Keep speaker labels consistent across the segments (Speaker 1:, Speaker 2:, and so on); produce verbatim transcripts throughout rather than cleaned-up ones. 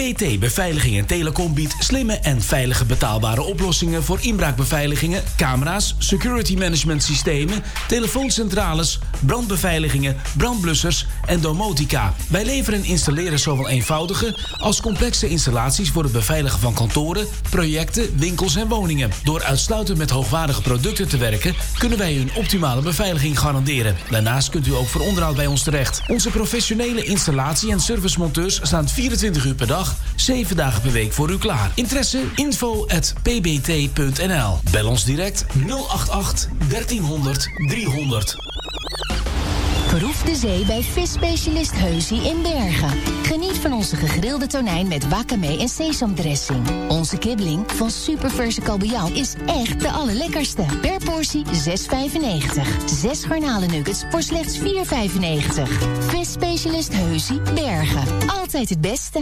Speaker 1: T Beveiliging en Telecom biedt slimme en veilige betaalbare oplossingen voor inbraakbeveiligingen, camera's, security management systemen, telefooncentrales, brandbeveiligingen, brandblussers en domotica. Wij leveren en installeren zowel eenvoudige als complexe installaties voor het beveiligen van kantoren, projecten, winkels en woningen. Door uitsluitend met hoogwaardige producten te werken, kunnen wij u een optimale beveiliging garanderen. Daarnaast kunt u ook voor onderhoud bij ons terecht. Onze professionele installatie- en servicemonteurs staan vierentwintig uur per dag, zeven dagen per week voor u klaar. Interesse? info at p b t punt n l. Bel ons direct nul acht acht dertienhonderd driehonderd.
Speaker 2: Proef de zee bij visspecialist Heusie in Bergen. Geniet van onze gegrilde tonijn met wakame en sesamdressing. Onze kibbeling van superverse kabeljauw is echt de allerlekkerste. Per portie zes vijfennegentig. Zes garnalennuggets voor slechts vier vijfennegentig. Visspecialist Heusie Bergen. Altijd het beste.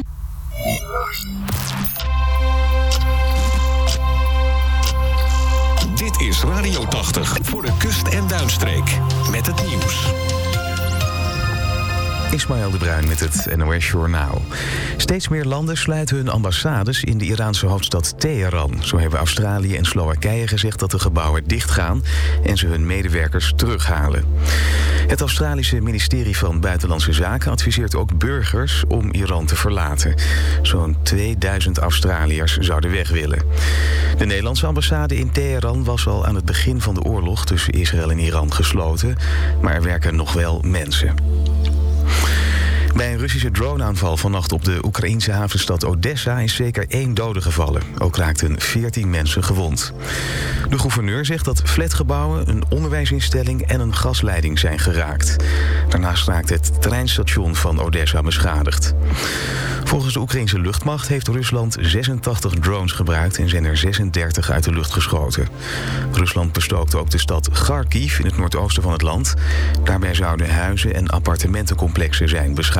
Speaker 3: Dit is Radio tachtig voor de kust- en duinstreek. Met het nieuws.
Speaker 4: Ismaël de Bruin met het N O S Journaal. Steeds meer landen sluiten hun ambassades in de Iraanse hoofdstad Teheran. Zo hebben Australië en Slowakije gezegd dat de gebouwen dichtgaan en ze hun medewerkers terughalen. Het Australische ministerie van Buitenlandse Zaken adviseert ook burgers om Iran te verlaten. Zo'n tweeduizend Australiërs zouden weg willen. De Nederlandse ambassade in Teheran was al aan het begin van de oorlog tussen Israël en Iran gesloten, maar er werken nog wel mensen. Bij een Russische droneaanval vannacht op de Oekraïense havenstad Odessa is zeker één dode gevallen. Ook raakten veertien mensen gewond. De gouverneur zegt dat flatgebouwen, een onderwijsinstelling en een gasleiding zijn geraakt. Daarnaast raakt het treinstation van Odessa beschadigd. Volgens de Oekraïense luchtmacht heeft Rusland zesentachtig drones gebruikt en zijn er zesendertig uit de lucht geschoten. Rusland bestookte ook de stad Kharkiv in het noordoosten van het land. Daarbij zouden huizen en appartementencomplexen zijn beschadigd.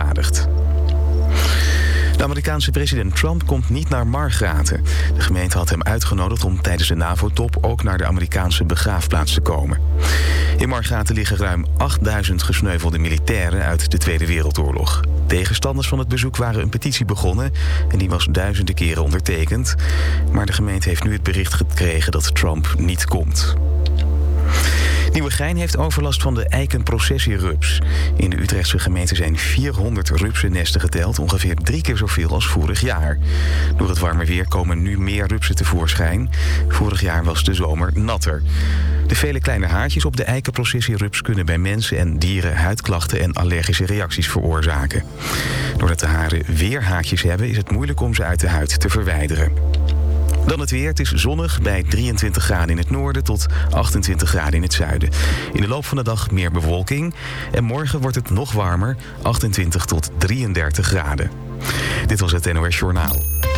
Speaker 4: De Amerikaanse president Trump komt niet naar Margraten. De gemeente had hem uitgenodigd om tijdens de NAVO-top ook naar de Amerikaanse begraafplaats te komen. In Margraten liggen ruim achtduizend gesneuvelde militairen uit de Tweede Wereldoorlog. Tegenstanders van het bezoek waren een petitie begonnen en die was duizenden keren ondertekend. Maar de gemeente heeft nu het bericht gekregen dat Trump niet komt. Nieuwegein heeft overlast van de eikenprocessierups. In de Utrechtse gemeente zijn vierhonderd rupsennesten geteld, ongeveer drie keer zoveel als vorig jaar. Door het warme weer komen nu meer rupsen tevoorschijn. Vorig jaar was de zomer natter. De vele kleine haartjes op de eikenprocessierups kunnen bij mensen en dieren huidklachten en allergische reacties veroorzaken. Doordat de haren weer haartjes hebben, is het moeilijk om ze uit de huid te verwijderen. Dan het weer. Het is zonnig bij drieëntwintig graden in het noorden tot achtentwintig graden in het zuiden. In de loop van de dag meer bewolking. En morgen wordt het nog warmer, achtentwintig tot drieëndertig graden. Dit was het N O S Journaal.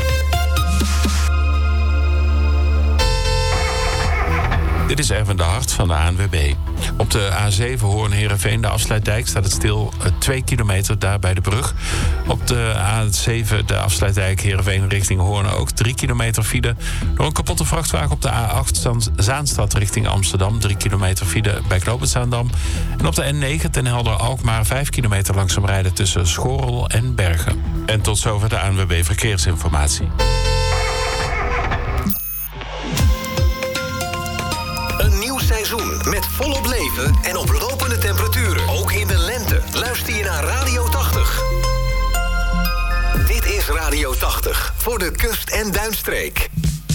Speaker 5: Dit is Erwin de Hart van de A N W B. Op de A zeven Hoorn-Heerenveen, de afsluitdijk, staat het stil twee kilometer daar bij de brug. Op de A zeven, de afsluitdijk Heerenveen richting Hoorn, ook drie kilometer file. Door een kapotte vrachtwagen op de A acht Zaanstad richting Amsterdam, drie kilometer file bij knooppunt Zaandam. En op de N negen Den Helder-Alkmaar, vijf kilometer langzaam rijden tussen Schorrel en Bergen. En tot zover de A N W B Verkeersinformatie.
Speaker 3: Seizoen met volop leven en oplopende temperaturen. Ook in de lente. Luister je naar Radio tachtig. Dit is Radio tachtig voor de kust- en duinstreek.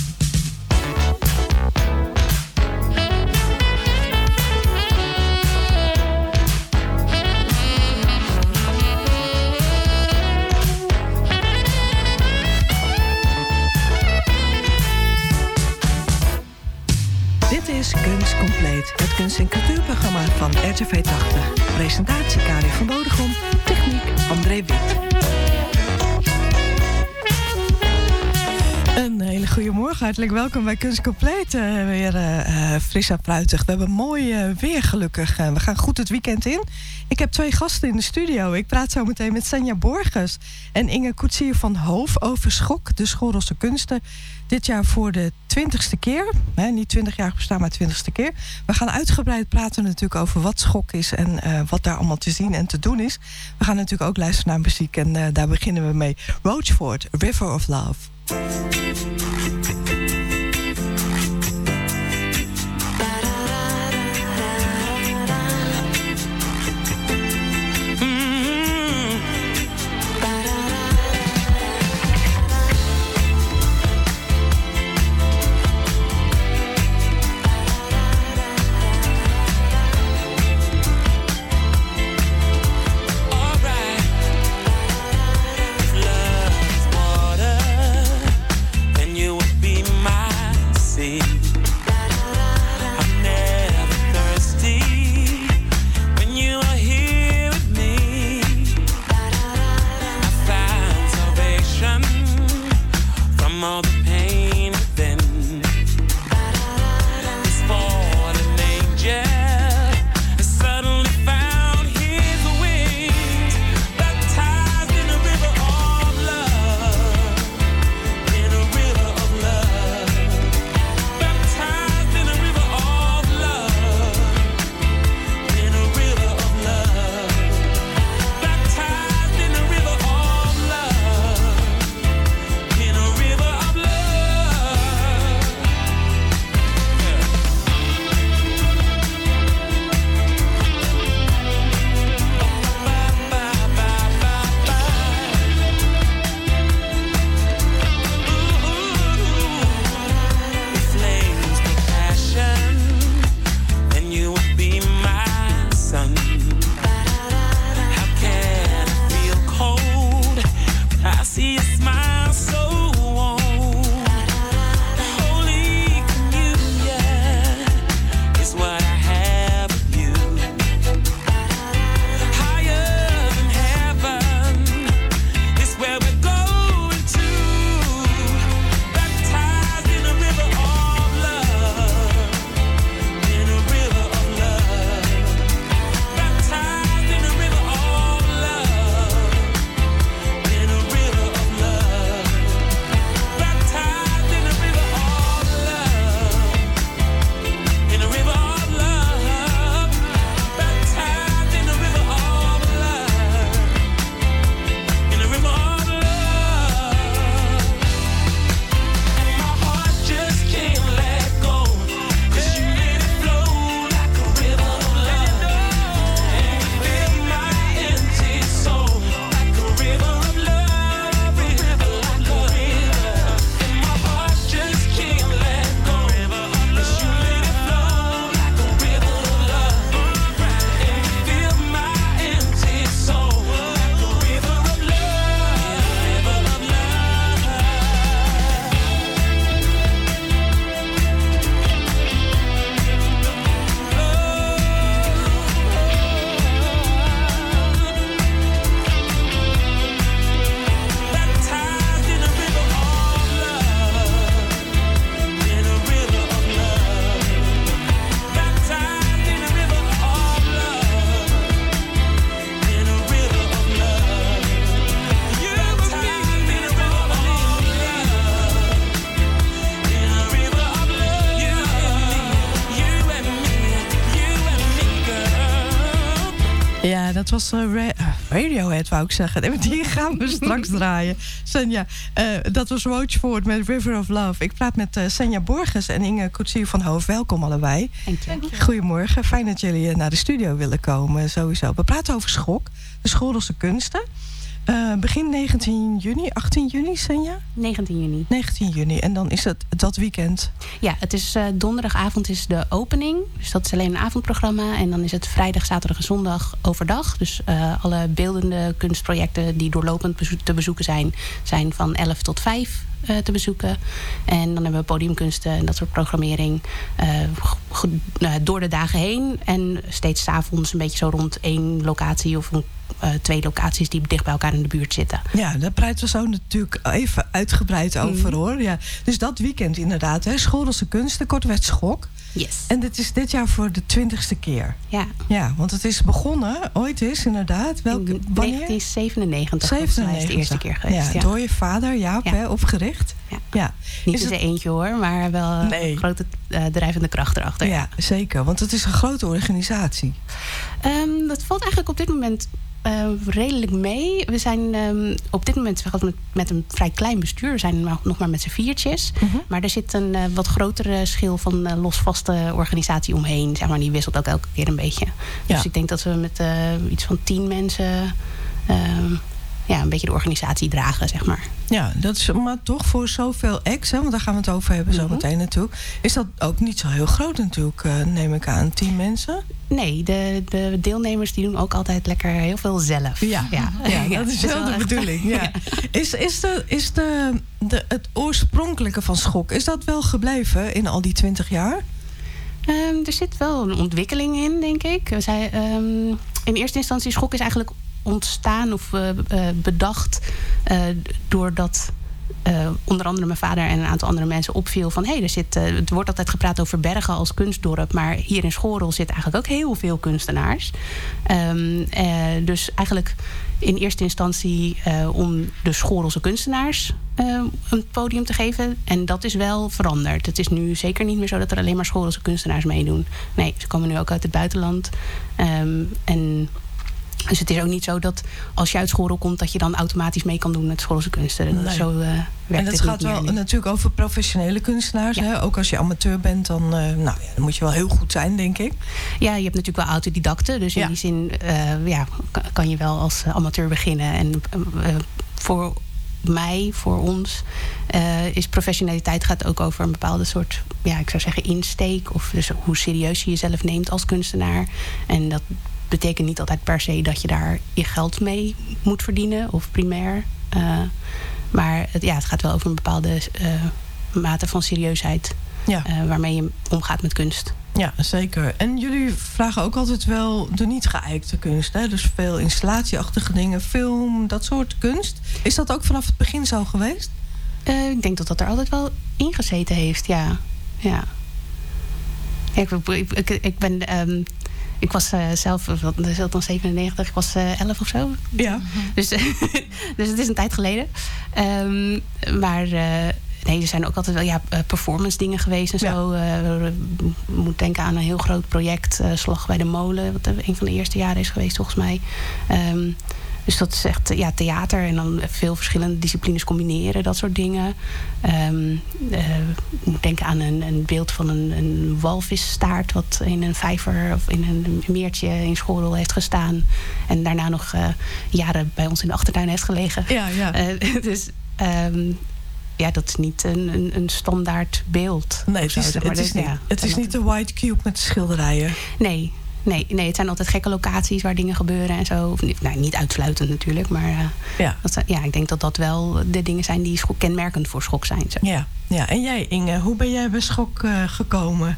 Speaker 6: Dit is Kunst Compleet, het kunst- en cultuurprogramma van R T V tachtig. Presentatie Karin van Bodegom, techniek André Wit. Een hele goede morgen, hartelijk welkom bij Kunst Compleet. Uh, weer uh, fris en fruitig. We hebben mooi uh, weer gelukkig. Uh, we gaan goed het weekend in. Ik heb twee gasten in de studio. Ik praat zo meteen met Senja Borges en Inge Koetsier van Hoof over Schok, de Schorelse Kunsten. Dit jaar voor de twintigste keer. Hè, niet twintig jaar bestaan, maar twintigste keer. We gaan uitgebreid praten natuurlijk over wat Schok is en uh, wat daar allemaal te zien en te doen is. We gaan natuurlijk ook luisteren naar muziek en uh, daar beginnen we mee. Roachford, River of Love. Dat was uh, Ra- Radiohead, wou ik zeggen. En die gaan we straks draaien. Senja, uh, dat was Roachford met River of Love. Ik praat met uh, Senja Borges en Inge Koetsier van Hoof. Welkom allebei.
Speaker 7: Dank je.
Speaker 6: Goedemorgen, fijn dat jullie uh, naar de studio willen komen. Sowieso. We praten over Schok, de Schorelse Kunsten. Uh, begin negentien juni, achttien juni, Senja?
Speaker 7: negentien juni.
Speaker 6: negentien juni. En dan is het dat weekend?
Speaker 7: Ja, het is uh, donderdagavond is de opening. Dus dat is alleen een avondprogramma. En dan is het vrijdag, zaterdag en zondag overdag. Dus uh, alle beeldende kunstprojecten die doorlopend bezo- te bezoeken zijn... zijn van elf tot vijf uh, te bezoeken. En dan hebben we podiumkunsten en dat soort programmering... Uh, go- uh, door de dagen heen. En steeds 's avonds een beetje zo rond één locatie... of een uh, twee locaties die dicht bij elkaar in de buurt zitten.
Speaker 6: Ja, daar praten we zo natuurlijk even uitgebreid over, mm. hoor. Ja. Dus dat weekend inderdaad, hè, Schorelse Kunsten, kortweg Schok.
Speaker 7: Yes.
Speaker 6: En dit is dit jaar voor de twintigste keer.
Speaker 7: Ja.
Speaker 6: Ja, want het is begonnen, ooit is inderdaad. Welke,
Speaker 7: in negentien zevenennegentig,
Speaker 6: zevenennegentig
Speaker 7: is de eerste keer geweest.
Speaker 6: Ja,
Speaker 7: ja.
Speaker 6: Door je vader, Jaap, ja. hè, opgericht.
Speaker 7: Ja.
Speaker 6: Ja.
Speaker 7: Niet
Speaker 6: is
Speaker 7: in
Speaker 6: het...
Speaker 7: zijn eentje hoor, maar wel nee. een grote uh, drijvende kracht erachter.
Speaker 6: Ja, zeker. Want het is een grote organisatie.
Speaker 7: Um, dat valt eigenlijk op dit moment uh, redelijk mee. We zijn um, op dit moment met, met een vrij klein bestuur. We zijn nog maar met z'n viertjes. Uh-huh. Maar er zit een uh, wat grotere schil van uh, losvaste organisatie omheen. Zeg maar, die wisselt ook elke keer een beetje. Ja. Dus ik denk dat we met uh, iets van tien mensen Uh, ja, een beetje de organisatie dragen, zeg maar.
Speaker 6: Ja, dat is maar toch voor zoveel acts, hè, want daar gaan we het over hebben mm-hmm. zo meteen natuurlijk. Is dat ook niet zo heel groot natuurlijk, uh, neem ik aan, tien mensen?
Speaker 7: Nee, de, de deelnemers die doen ook altijd lekker heel veel zelf.
Speaker 6: Ja, ja. ja, ja dat is wel de bedoeling. Ja. Ja. Is, is, de, is de, de, het oorspronkelijke van Schok, is dat wel gebleven in al die twintig jaar?
Speaker 7: Um, er zit wel een ontwikkeling in, denk ik. We zijn, um, in eerste instantie, Schok is eigenlijk ontstaan of uh, uh, bedacht uh, doordat uh, onder andere mijn vader en een aantal andere mensen opviel van hé, hey, er zit, uh, het wordt altijd gepraat over Bergen als kunstdorp, maar hier in Schorel zitten eigenlijk ook heel veel kunstenaars. Um, uh, dus eigenlijk in eerste instantie uh, om de Schorelse kunstenaars uh, een podium te geven. En dat is wel veranderd. Het is nu zeker niet meer zo dat er alleen maar Schorelse kunstenaars meedoen. Nee, ze komen nu ook uit het buitenland. Um, en Dus het is ook niet zo dat als je uit Schorel komt dat je dan automatisch mee kan doen met Schorelse kunsten.
Speaker 6: Nee.
Speaker 7: Zo uh, werkt
Speaker 6: en het,
Speaker 7: het
Speaker 6: gaat wel
Speaker 7: nu.
Speaker 6: natuurlijk over professionele kunstenaars. Ja. Hè? Ook als je amateur bent, dan, uh, nou, ja, dan moet je wel heel goed zijn, denk ik.
Speaker 7: Ja, je hebt natuurlijk wel autodidacten. Dus in ja. die zin uh, ja, kan je wel als amateur beginnen. En uh, voor mij, voor ons, uh, is professionaliteit gaat ook over een bepaalde soort, ja, ik zou zeggen insteek. Of dus hoe serieus je jezelf neemt als kunstenaar. En dat betekent niet altijd per se dat je daar je geld mee moet verdienen of primair. Uh, maar het, ja, het gaat wel over een bepaalde uh, mate van serieusheid. Ja. Uh, waarmee je omgaat met kunst.
Speaker 6: Ja, zeker. En jullie vragen ook altijd wel de niet geëikte kunst. Hè? Dus veel installatieachtige dingen, film, dat soort kunst. Is dat ook vanaf het begin zo geweest?
Speaker 7: Uh, ik denk dat dat er altijd wel ingezeten heeft, ja. ja. Ik, ik, ik, ik ben... Um, Ik was uh, zelf, wat is dat dan zevenennegentig, ik was uh, elf of zo.
Speaker 6: Ja.
Speaker 7: Dus, dus het is een tijd geleden. Um, maar uh, nee, er zijn ook altijd wel ja, performance dingen geweest en ja. zo. Uh, ik moet denken aan een heel groot project, uh, Slag bij de Molen. Wat een van de eerste jaren is geweest, volgens mij. Um, Dus dat is echt ja, theater en dan veel verschillende disciplines combineren, dat soort dingen. Um, uh, ik moet denken aan een, een beeld van een, een walvisstaart wat in een vijver of in een meertje in Schorel heeft gestaan. En daarna nog uh, jaren bij ons in de achtertuin heeft gelegen.
Speaker 6: Ja, ja.
Speaker 7: Uh, dus um, ja, dat is niet een, een, een standaard beeld.
Speaker 6: Nee, het is,
Speaker 7: zo, zeg maar.
Speaker 6: het is,
Speaker 7: dus,
Speaker 6: niet,
Speaker 7: ja,
Speaker 6: het is niet de white cube met de schilderijen.
Speaker 7: Nee. Nee, nee, het zijn altijd gekke locaties waar dingen gebeuren en zo. Of, nou, niet uitsluitend natuurlijk, maar uh,
Speaker 6: ja.
Speaker 7: Dat zijn, ja, ik denk dat dat wel de dingen zijn die schok, kenmerkend voor Schok zijn. Zo.
Speaker 6: Ja. Ja, en jij Inge, hoe ben jij bij Schok uh, gekomen?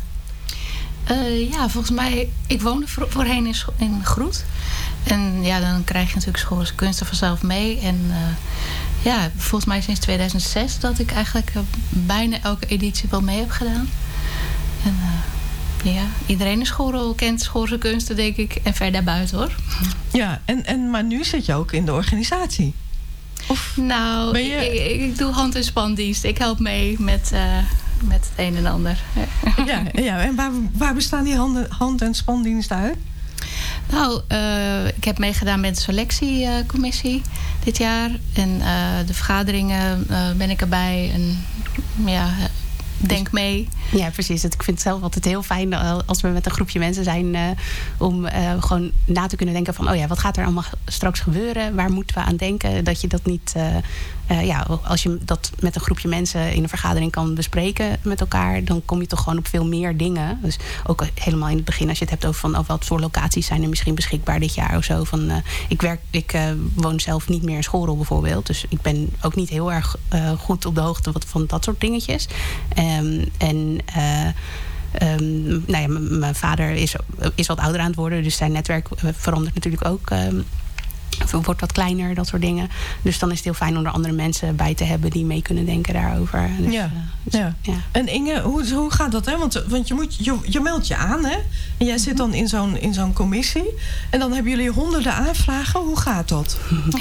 Speaker 8: Uh, ja, volgens mij, ik woonde voor, voorheen in, in Groet. En ja, dan krijg je natuurlijk Schorelse kunsten vanzelf mee. En uh, ja, volgens mij sinds tweeduizend zes dat ik eigenlijk uh, bijna elke editie wel mee heb gedaan. En uh, ja, iedereen in Schorel kent Schorelse kunsten, denk ik. En ver daarbuiten, hoor.
Speaker 6: Ja, en, en, maar nu zit je ook in de organisatie. Of
Speaker 8: nou, ben je... ik, ik, ik doe hand- en spandienst. Ik help mee met, uh, met het een en ander.
Speaker 6: Ja, ja, en waar, waar bestaan die handen, hand- en spandiensten uit?
Speaker 8: Nou, uh, ik heb meegedaan met de selectiecommissie uh, dit jaar. En uh, de vergaderingen uh, ben ik erbij. En ja... Denk mee.
Speaker 7: Ja, precies. Ik vind het zelf altijd heel fijn als we met een groepje mensen zijn, uh, om uh, gewoon na te kunnen denken van, oh ja, wat gaat er allemaal straks gebeuren? Waar moeten we aan denken? Dat je dat niet, uh, uh, ja, als je dat met een groepje mensen in een vergadering kan bespreken met elkaar, dan kom je toch gewoon op veel meer dingen. Dus ook helemaal in het begin, als je het hebt over van, oh, wat voor locaties zijn er misschien beschikbaar dit jaar of zo. Van, uh, ik werk, ik uh, woon zelf niet meer in Schorel bijvoorbeeld, dus ik ben ook niet heel erg uh, goed op de hoogte van dat soort dingetjes. Um, en uh, um, nou ja, mijn vader is, is wat ouder aan het worden, dus zijn netwerk verandert natuurlijk ook. Um, Of het wordt wat kleiner, dat soort dingen. Dus dan is het heel fijn om er andere mensen bij te hebben die mee kunnen denken daarover. Dus,
Speaker 6: ja.
Speaker 7: Uh, dus,
Speaker 6: ja.
Speaker 7: ja.
Speaker 6: En Inge, hoe, hoe gaat dat? Hè? Want, want je, moet, je, je meldt je aan, hè? En jij zit dan in zo'n, in zo'n commissie. En dan hebben jullie honderden aanvragen. Hoe gaat dat?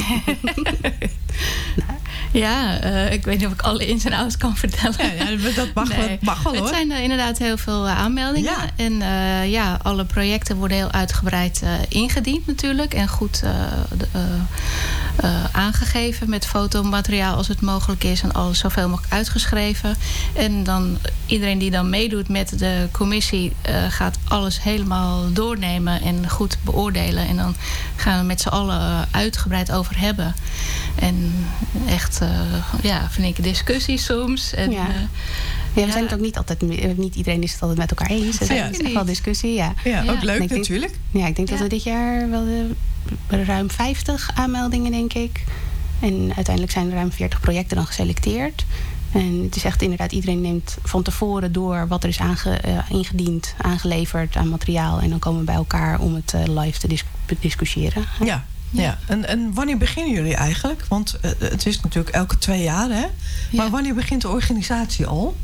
Speaker 8: Ja, uh, ik weet niet of ik alle ins en outs kan vertellen.
Speaker 6: Ja, ja, dat mag, nee. wel, mag wel, hoor.
Speaker 8: Het zijn uh, inderdaad heel veel uh, aanmeldingen.
Speaker 6: Ja.
Speaker 8: En uh, ja, alle projecten worden heel uitgebreid uh, ingediend natuurlijk. En goed uh, de, uh, uh, aangegeven met fotomateriaal als het mogelijk is. En alles zoveel mogelijk uitgeschreven. En dan iedereen die dan meedoet met de commissie uh, gaat alles helemaal doornemen en goed beoordelen. En dan gaan we met z'n allen uh, uitgebreid over hebben. En echt, uh, ja, flinke discussies soms. En,
Speaker 7: ja.
Speaker 8: Uh,
Speaker 7: ja, we ja. zijn het ook niet altijd, niet iedereen is het altijd met elkaar eens. Er
Speaker 6: ja,
Speaker 7: is echt wel discussie, ja.
Speaker 6: Ja, ook
Speaker 8: ja.
Speaker 6: leuk
Speaker 7: denk,
Speaker 6: natuurlijk.
Speaker 7: Ja, ik denk
Speaker 8: ja.
Speaker 7: dat we dit jaar wel de, ruim vijftig aanmeldingen, denk ik. En uiteindelijk zijn er ruim veertig projecten dan geselecteerd. En het is echt inderdaad, iedereen neemt van tevoren door wat er is aange, uh, ingediend, aangeleverd aan materiaal. En dan komen we bij elkaar om het uh, live te dis- discussiëren.
Speaker 6: Ja. Ja, en, en wanneer beginnen jullie eigenlijk? Want uh, het is natuurlijk elke twee jaar, hè? Maar ja. wanneer begint de organisatie al?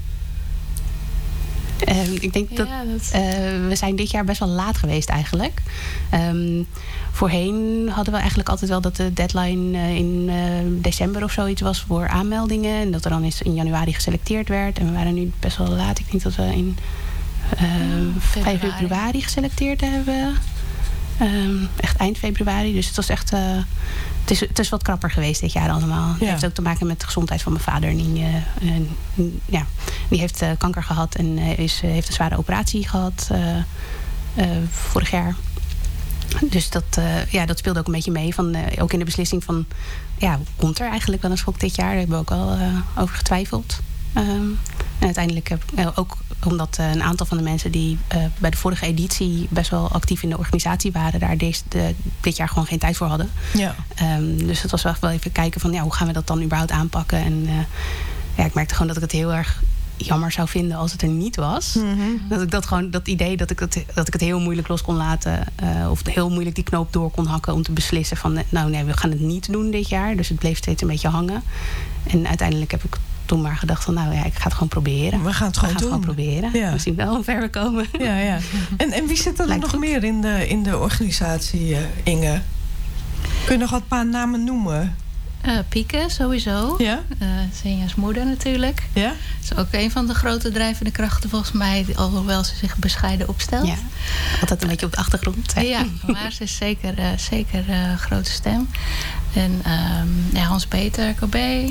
Speaker 7: Uh, ik denk dat,
Speaker 8: ja, dat...
Speaker 7: Uh, we zijn dit jaar best wel laat geweest eigenlijk. Um, voorheen hadden we eigenlijk altijd wel dat de deadline uh, in uh, december of zoiets was voor aanmeldingen. En dat er dan eens in januari geselecteerd werd. En we waren nu best wel laat. Ik denk dat we in uh, vijf februari geselecteerd hebben. Um, echt eind februari. Dus het was echt... Uh, het, is, het is wat krapper geweest dit jaar allemaal. Het ja. heeft ook te maken met de gezondheid van mijn vader. Die, uh, uh, ja, die heeft uh, kanker gehad en uh, is, uh, heeft een zware operatie gehad uh, uh, vorig jaar. Dus dat, uh, ja, dat speelde ook een beetje mee. Van, uh, ook in de beslissing van... Ja, komt er eigenlijk wel een schok dit jaar? Daar hebben we ook wel uh, over getwijfeld. Um, en uiteindelijk heb ik uh, ook... Omdat uh, een aantal van de mensen die uh, bij de vorige editie best wel actief in de organisatie waren, daar deze, de, dit jaar gewoon geen tijd voor hadden.
Speaker 6: Ja.
Speaker 7: Um, dus het was wel, wel even kijken van ja, hoe gaan we dat dan überhaupt aanpakken. En uh, ja, ik merkte gewoon dat ik het heel erg jammer zou vinden als het er niet was.
Speaker 6: Mm-hmm.
Speaker 7: Dat ik dat gewoon, dat idee dat ik, dat, dat ik het heel moeilijk los kon laten. Uh, of heel moeilijk die knoop door kon hakken om te beslissen van nou nee, we gaan het niet doen dit jaar. Dus het bleef steeds een beetje hangen. En uiteindelijk heb ik toen maar gedacht van nou ja, ik ga het gewoon proberen.
Speaker 6: We gaan het gewoon
Speaker 7: we gaan
Speaker 6: doen.
Speaker 7: Het gewoon proberen.
Speaker 6: Ja.
Speaker 7: We zien wel hoe ver we komen.
Speaker 6: Ja, ja. En, en wie zit er
Speaker 7: Lijkt
Speaker 6: nog
Speaker 7: goed.
Speaker 6: meer in de, in de organisatie, uh, Inge? Kun je nog wat paar namen noemen?
Speaker 8: Uh, Pieke, sowieso.
Speaker 6: Ja?
Speaker 8: Uh, Senja's moeder natuurlijk.
Speaker 6: Ja?
Speaker 8: Dat is ook een van de grote drijvende krachten volgens mij, alhoewel ze zich bescheiden opstelt.
Speaker 7: Ja, altijd een beetje op de achtergrond. Hè?
Speaker 8: Ja, maar ze is zeker, uh, zeker een uh, grote stem. En um, ja, Hans-Peter K B, um,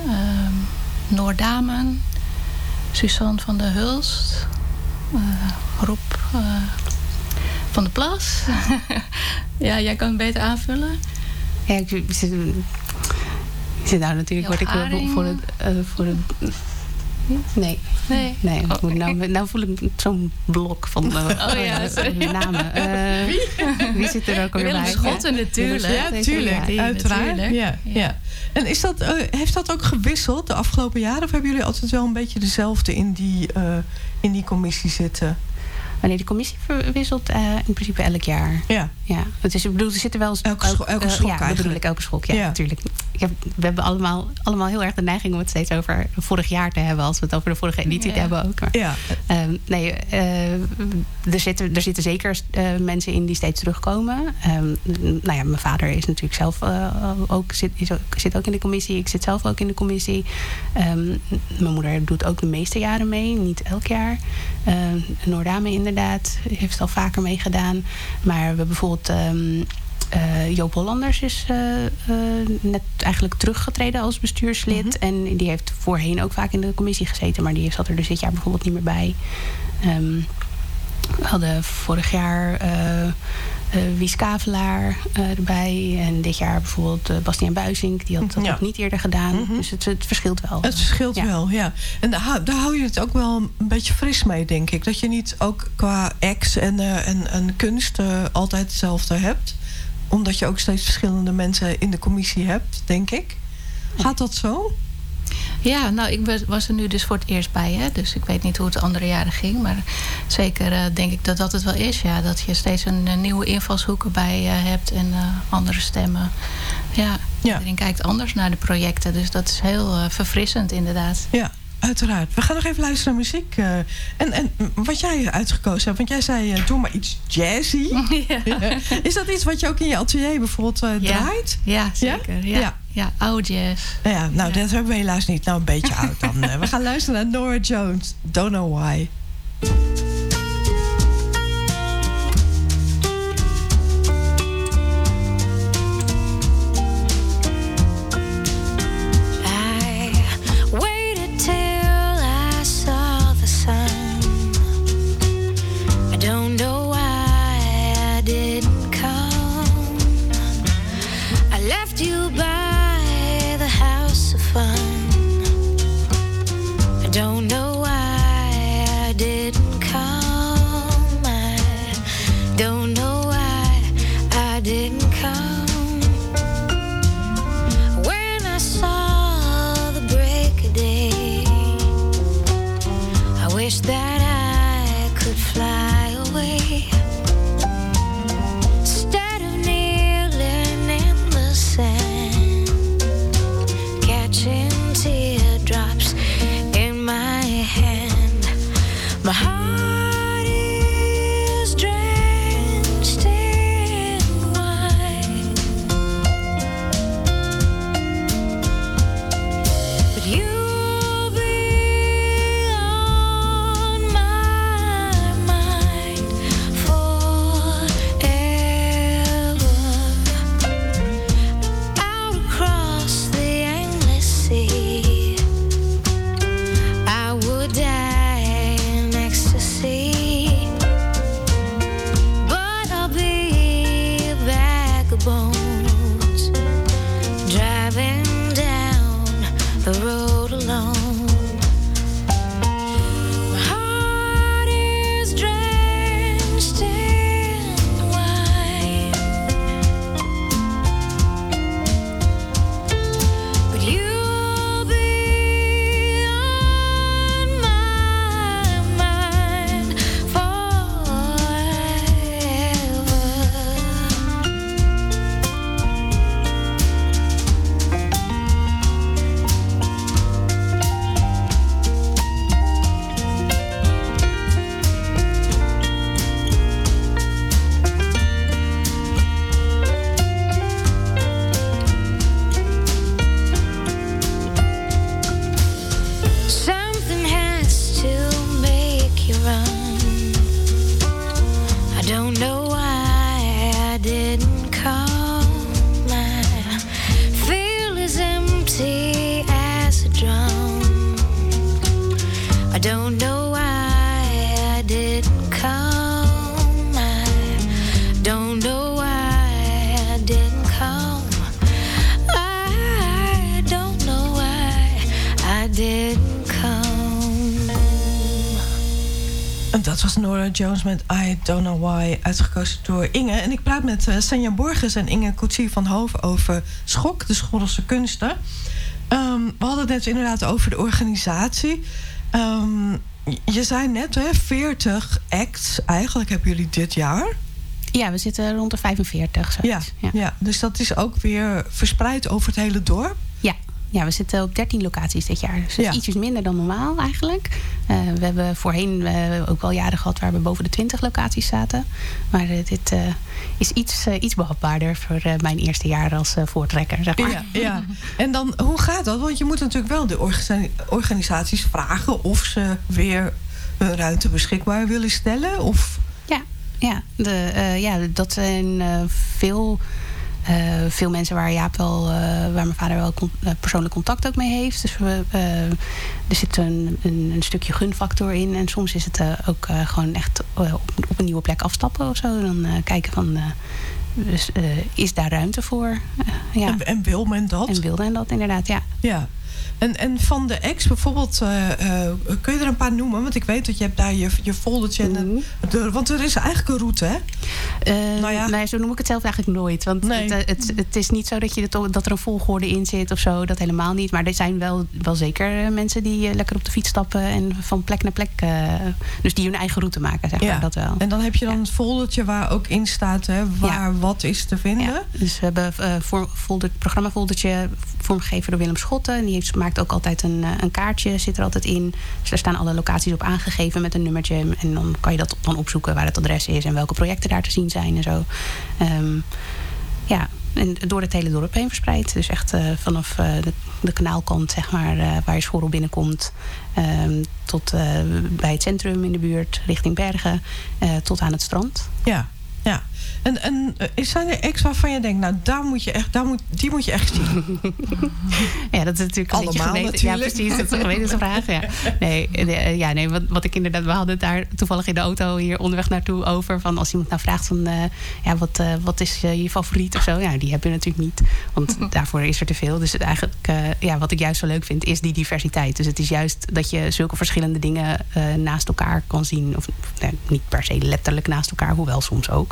Speaker 8: Noordamen, Suzanne van der Hulst, uh, Rob uh, van der Plas. Ja, jij kan het beter aanvullen.
Speaker 7: Ja, ik zit, ik zit nou natuurlijk word ik uh, voor het uh, voor het nee
Speaker 8: nee
Speaker 7: nee
Speaker 8: oh,
Speaker 7: moet nou, nou voel ik zo'n blok van uh,
Speaker 8: oh ja
Speaker 7: uh, namen. Uh, wie? Wie zit er ook alweer bij?
Speaker 8: Schotten natuurlijk.
Speaker 6: Ja, natuurlijk, ja, uiteraard. Natuurlijk. Ja, ja. Ja. En is dat, uh, heeft dat ook gewisseld de afgelopen jaren? Of hebben jullie altijd wel een beetje dezelfde in die, uh, in die commissie zitten?
Speaker 7: Wanneer de commissie verwisselt, uh, in principe elk jaar.
Speaker 6: Ja.
Speaker 7: Ja. Het is, ik bedoel, er zitten wel eens...
Speaker 6: Elke, scho- elke schok
Speaker 7: uh, ja, bedoel ik, elke schok, ja, ja. natuurlijk. Ik heb, we hebben allemaal, allemaal heel erg de neiging om het steeds over vorig jaar te hebben, als we het over de vorige editie ja. te hebben ook. Maar,
Speaker 6: ja.
Speaker 7: Um, nee, uh, er, zitten, er zitten zeker uh, mensen in die steeds terugkomen. Um, nou ja, mijn vader is natuurlijk zelf uh, ook, zit, is ook, zit ook in de commissie. Ik zit zelf ook in de commissie. Um, mijn moeder doet ook de meeste jaren mee, niet elk jaar. Uh, Noordame inderdaad, heeft al vaker meegedaan. Maar we hebben bijvoorbeeld... Um, Uh, Joop Hollanders is uh, uh, net eigenlijk teruggetreden als bestuurslid. Mm-hmm. En die heeft voorheen ook vaak in de commissie gezeten. Maar die zat er dus dit jaar bijvoorbeeld niet meer bij. Um, we hadden vorig jaar uh, uh, Wies Kavelaar uh, erbij. En dit jaar bijvoorbeeld uh, Bastiaan Buijsink. Die had dat ja. ook niet eerder gedaan. Mm-hmm. Dus het, het verschilt wel.
Speaker 6: Het verschilt ja. wel, ja. En daar, daar hou je het ook wel een beetje fris mee, denk ik. Dat je niet ook qua acts en, uh, en, en kunst uh, altijd hetzelfde hebt. Omdat je ook steeds verschillende mensen in de commissie hebt, denk ik. Gaat dat zo?
Speaker 8: Ja, nou, ik was er nu dus voor het eerst bij. Hè? Dus ik weet niet hoe het de andere jaren ging. Maar zeker uh, denk ik dat dat het wel is. Ja, dat je steeds een, een nieuwe invalshoek erbij uh, hebt. En uh, andere stemmen. Ja, ja, iedereen kijkt anders naar de projecten. Dus dat is heel uh, verfrissend inderdaad.
Speaker 6: Ja, uiteraard. We gaan nog even luisteren naar muziek. Uh, en, en wat jij uitgekozen hebt. Want jij zei, uh, doe maar iets jazzy. Ja. Is dat iets wat je ook in je atelier bijvoorbeeld uh,
Speaker 8: ja.
Speaker 6: draait?
Speaker 8: Ja, zeker. Ja, ja. ja. ja oud jazz.
Speaker 6: Ja, nou,
Speaker 8: ja.
Speaker 6: dat hebben we helaas niet. Nou, een beetje oud dan. Uh, we gaan luisteren naar Norah Jones. Don't Know Why. Dat was Norah Jones met I Don't Know Why, uitgekozen door Inge. En ik praat met uh, Senja Borges en Inge Koetsier van Hoven over Schok, de Schorrelse Kunsten. Um, we hadden het net inderdaad over de organisatie. Um, je zei net, hè, veertig acts eigenlijk hebben jullie dit jaar.
Speaker 7: Ja, we zitten rond de vijfenveertig.
Speaker 6: Ja, ja. ja, dus dat is ook weer verspreid over het hele dorp.
Speaker 7: Ja. Ja, we zitten op dertien locaties dit jaar. Dus dat
Speaker 6: ja.
Speaker 7: is ietsjes minder dan normaal eigenlijk. Uh, we hebben voorheen uh, ook wel jaren gehad waar we boven de twintig locaties zaten. Maar uh, dit uh, is iets, uh, iets behapbaarder voor uh, mijn eerste jaar als uh, voortrekker, zeg maar.
Speaker 6: Ja, ja. En dan, hoe gaat dat? Want je moet natuurlijk wel de organi- organisaties vragen of ze weer hun ruimte beschikbaar willen stellen. Of...
Speaker 7: Ja, ja, de, uh, ja, dat zijn uh, veel... Uh, veel mensen waar Jaap wel, uh, waar mijn vader wel con- uh, persoonlijk contact ook mee heeft. Dus we, uh, er zit een, een, een stukje gunfactor in. En soms is het uh, ook uh, gewoon echt uh, op, op een nieuwe plek afstappen of zo. Dan uh, kijken van, uh, dus, uh, is daar ruimte voor? Uh, ja.
Speaker 6: en, en wil men dat?
Speaker 7: En wil men dat, inderdaad, ja.
Speaker 6: Ja. En, en van de acts bijvoorbeeld, uh, uh, kun je er een paar noemen? Want ik weet dat je hebt daar je, je foldertje. En
Speaker 7: Mm-hmm.
Speaker 6: de, want er is eigenlijk een route, hè?
Speaker 7: Uh,
Speaker 6: nou ja.
Speaker 7: Nee, zo noem ik het zelf eigenlijk nooit. Want
Speaker 6: nee.
Speaker 7: het, het, het is niet zo dat, je het, dat er een volgorde in zit of zo. Dat helemaal niet. Maar er zijn wel, wel zeker mensen die uh, lekker op de fiets stappen en van plek naar plek. Uh, dus die hun eigen route maken, zeg
Speaker 6: ja.
Speaker 7: maar. Dat wel.
Speaker 6: En dan heb je dan
Speaker 7: ja.
Speaker 6: het foldertje waar ook in staat, hè, waar ja. wat is te vinden.
Speaker 7: Ja. Dus we hebben uh, voor, folder, het programmafoldertje vormgegeven door Willem Schotten. En die heeft, maakt ook altijd een, een kaartje, zit er altijd in. Dus daar staan alle locaties op aangegeven met een nummertje. En dan kan je dat dan opzoeken waar het adres is en welke projecten daar te zien zijn en zo. Um, ja, en door het hele dorp heen verspreid. Dus echt uh, vanaf uh, de, de kanaalkant, zeg maar, uh, waar je Schorrel binnenkomt, um, tot uh, bij het centrum in de buurt, richting Bergen, uh, tot aan het strand.
Speaker 6: Ja, ja. En, en zijn er acts waarvan je denkt, nou, daar moet je echt, daar moet, die moet je echt zien?
Speaker 7: Ja, dat is natuurlijk een
Speaker 6: Allemaal,
Speaker 7: beetje geweten. Ja, precies, dat is een gewetensvraag. Ja. Nee, nee, ja, nee wat, wat ik inderdaad, we hadden het daar toevallig in de auto hier onderweg naartoe over. Van als iemand nou vraagt van, uh, ja, wat, uh, wat is uh, je favoriet of zo? Ja, die heb je natuurlijk niet. Want daarvoor is er te veel. Dus het eigenlijk, uh, ja, wat ik juist zo leuk vind, is die diversiteit. Dus het is juist dat je zulke verschillende dingen uh, naast elkaar kan zien. Of nee, niet per se letterlijk naast elkaar, hoewel soms ook.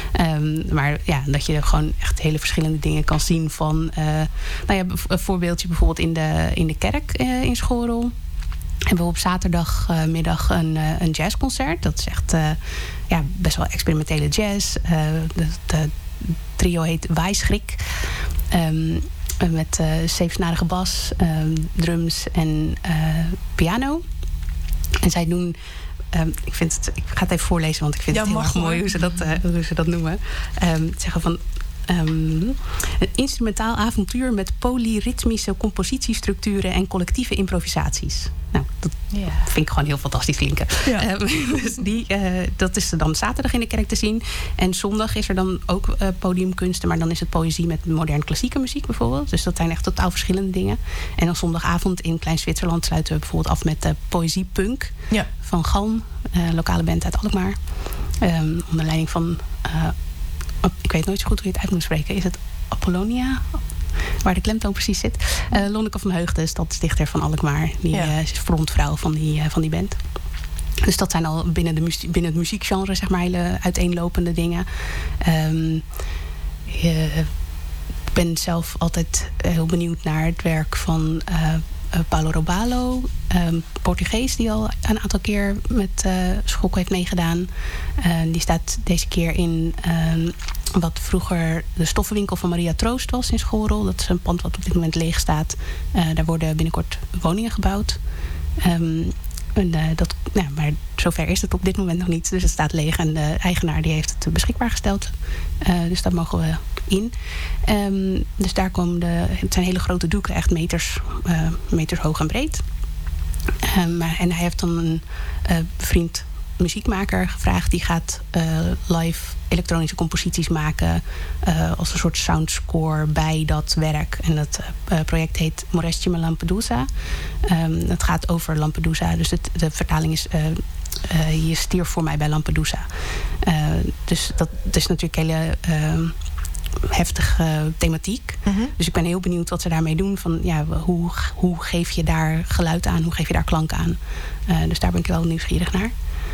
Speaker 7: Um, maar ja, dat je gewoon echt hele verschillende dingen kan zien van... Uh, nou ja, een voorbeeldje bijvoorbeeld in de, in de kerk uh, in Schorrel. Hebben we op zaterdagmiddag uh, een, uh, een jazzconcert. Dat is echt uh, ja, best wel experimentele jazz. Uh, de, de trio heet Wijsgrik. Um, met uh, zevensnarige bas, um, drums en uh, piano. En zij doen... Um, ik, vind het, ik ga het even voorlezen, want ik vind ja, het heel erg mooi hoe ze dat, uh, hoe ze dat noemen. Um, zeggen van... Um, een instrumentaal avontuur met polyritmische compositiestructuren en collectieve improvisaties. Nou, dat yeah. vind ik gewoon heel fantastisch klinken. Ja. Um, dus die, uh, dat is dan zaterdag in de kerk te zien. En zondag is er dan ook uh, podiumkunsten, maar dan is het poëzie met modern klassieke muziek bijvoorbeeld. Dus dat zijn echt totaal verschillende dingen. En dan zondagavond in Klein Zwitserland sluiten we bijvoorbeeld af met uh, poëzie punk ja. van Galm, uh, lokale band uit Alkmaar. Um, onder leiding van... Uh, ik weet nooit zo goed hoe je het uit moet spreken. Is het Apollonia? Waar de klemtoon precies zit. Uh, Lonneke van Heugden, stadsdichter van Alkmaar. Die ja. uh, is frontvrouw van die, uh, van die band. Dus dat zijn al binnen, de muzie- binnen het muziekgenre, zeg maar, hele uiteenlopende dingen. Um, ik ben zelf altijd heel benieuwd naar het werk van... Uh, Uh, Paulo Robalo, um, Portugees, die al een aantal keer met uh, Schokkel heeft meegedaan. Uh, die staat deze keer in um, wat vroeger de stoffenwinkel van Maria Troost was in Schorrel. Dat is een pand wat op dit moment leeg staat. Uh, daar worden binnenkort woningen gebouwd. Um, en, uh, dat, nou, maar zover is het op dit moment nog niet. Dus het staat leeg en de eigenaar die heeft het beschikbaar gesteld. Uh, dus daar mogen we in. Um, dus daar komen de... Het zijn hele grote doeken, echt meters, uh, meters hoog en breed. Um, maar, en hij heeft dan een uh, bevriend muziekmaker gevraagd. Die gaat uh, live elektronische composities maken. Uh, als een soort soundscore bij dat werk. En dat uh, project heet Morestima Lampedusa. Um, het gaat over Lampedusa. Dus het, de vertaling is... Uh, uh, je stierf voor mij bij Lampedusa. Uh, dus dat, dat is natuurlijk hele... Uh, heftige thematiek. Mm-hmm. Dus ik ben heel benieuwd wat ze daarmee doen. Van, ja, hoe, hoe geef je daar geluid aan? Hoe geef je daar klank aan? Uh, dus daar ben ik wel nieuwsgierig naar.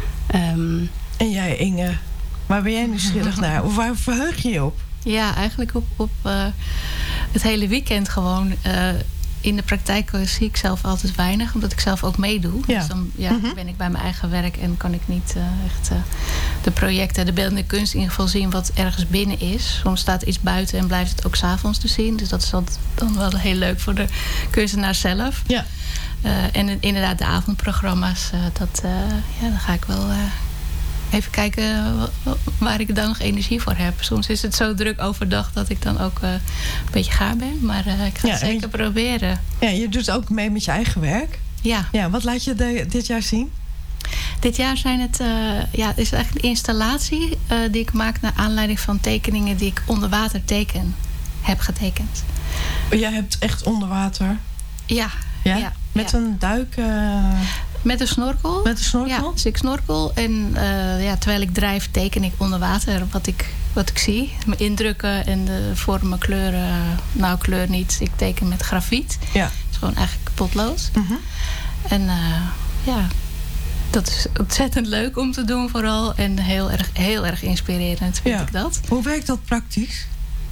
Speaker 7: Um,
Speaker 6: en jij, Inge? Waar ben jij nieuwsgierig naar? Of waar verheug je je op?
Speaker 8: Ja, eigenlijk op, op uh, het hele weekend gewoon... Uh, in de praktijk zie ik zelf altijd weinig, omdat ik zelf ook meedoe. Ja. Dus dan ja, mm-hmm. ben ik bij mijn eigen werk en kan ik niet uh, echt uh, de projecten, de beeldende kunst in ieder geval zien wat ergens binnen is. Soms staat iets buiten en blijft het ook 's avonds te zien. Dus dat is dan wel heel leuk voor de kunstenaar zelf. Ja. Uh, en inderdaad de avondprogramma's, uh, dat, uh, ja, dan ga ik wel... Uh, Even kijken waar ik dan nog energie voor heb. Soms is het zo druk overdag dat ik dan ook uh, een beetje gaar ben. Maar uh, ik ga ja, het zeker je, proberen.
Speaker 6: Ja, je doet ook mee met je eigen werk.
Speaker 8: Ja.
Speaker 6: Ja, wat laat je de, dit jaar zien?
Speaker 8: Dit jaar zijn het, uh, ja, is eigenlijk een installatie uh, die ik maak naar aanleiding van tekeningen die ik onder water teken, heb getekend.
Speaker 6: Jij hebt echt onder water?
Speaker 8: Ja.
Speaker 6: Ja?
Speaker 8: ja
Speaker 6: met
Speaker 8: ja.
Speaker 6: een duik... Uh...
Speaker 8: Met een snorkel.
Speaker 6: Met een snorkel?
Speaker 8: Ja, dus ik snorkel. En uh, ja, terwijl ik drijf, teken ik onder water wat ik, wat ik zie. Mijn indrukken en de vormen, kleuren. Nou, kleur niet. Ik teken met grafiet. Ja. Dus gewoon eigenlijk potlood.
Speaker 6: Mm-hmm.
Speaker 8: En uh, ja, dat is ontzettend leuk om te doen vooral. En heel erg, heel erg inspirerend vind
Speaker 6: ja.
Speaker 8: ik dat.
Speaker 6: Hoe werkt dat praktisch?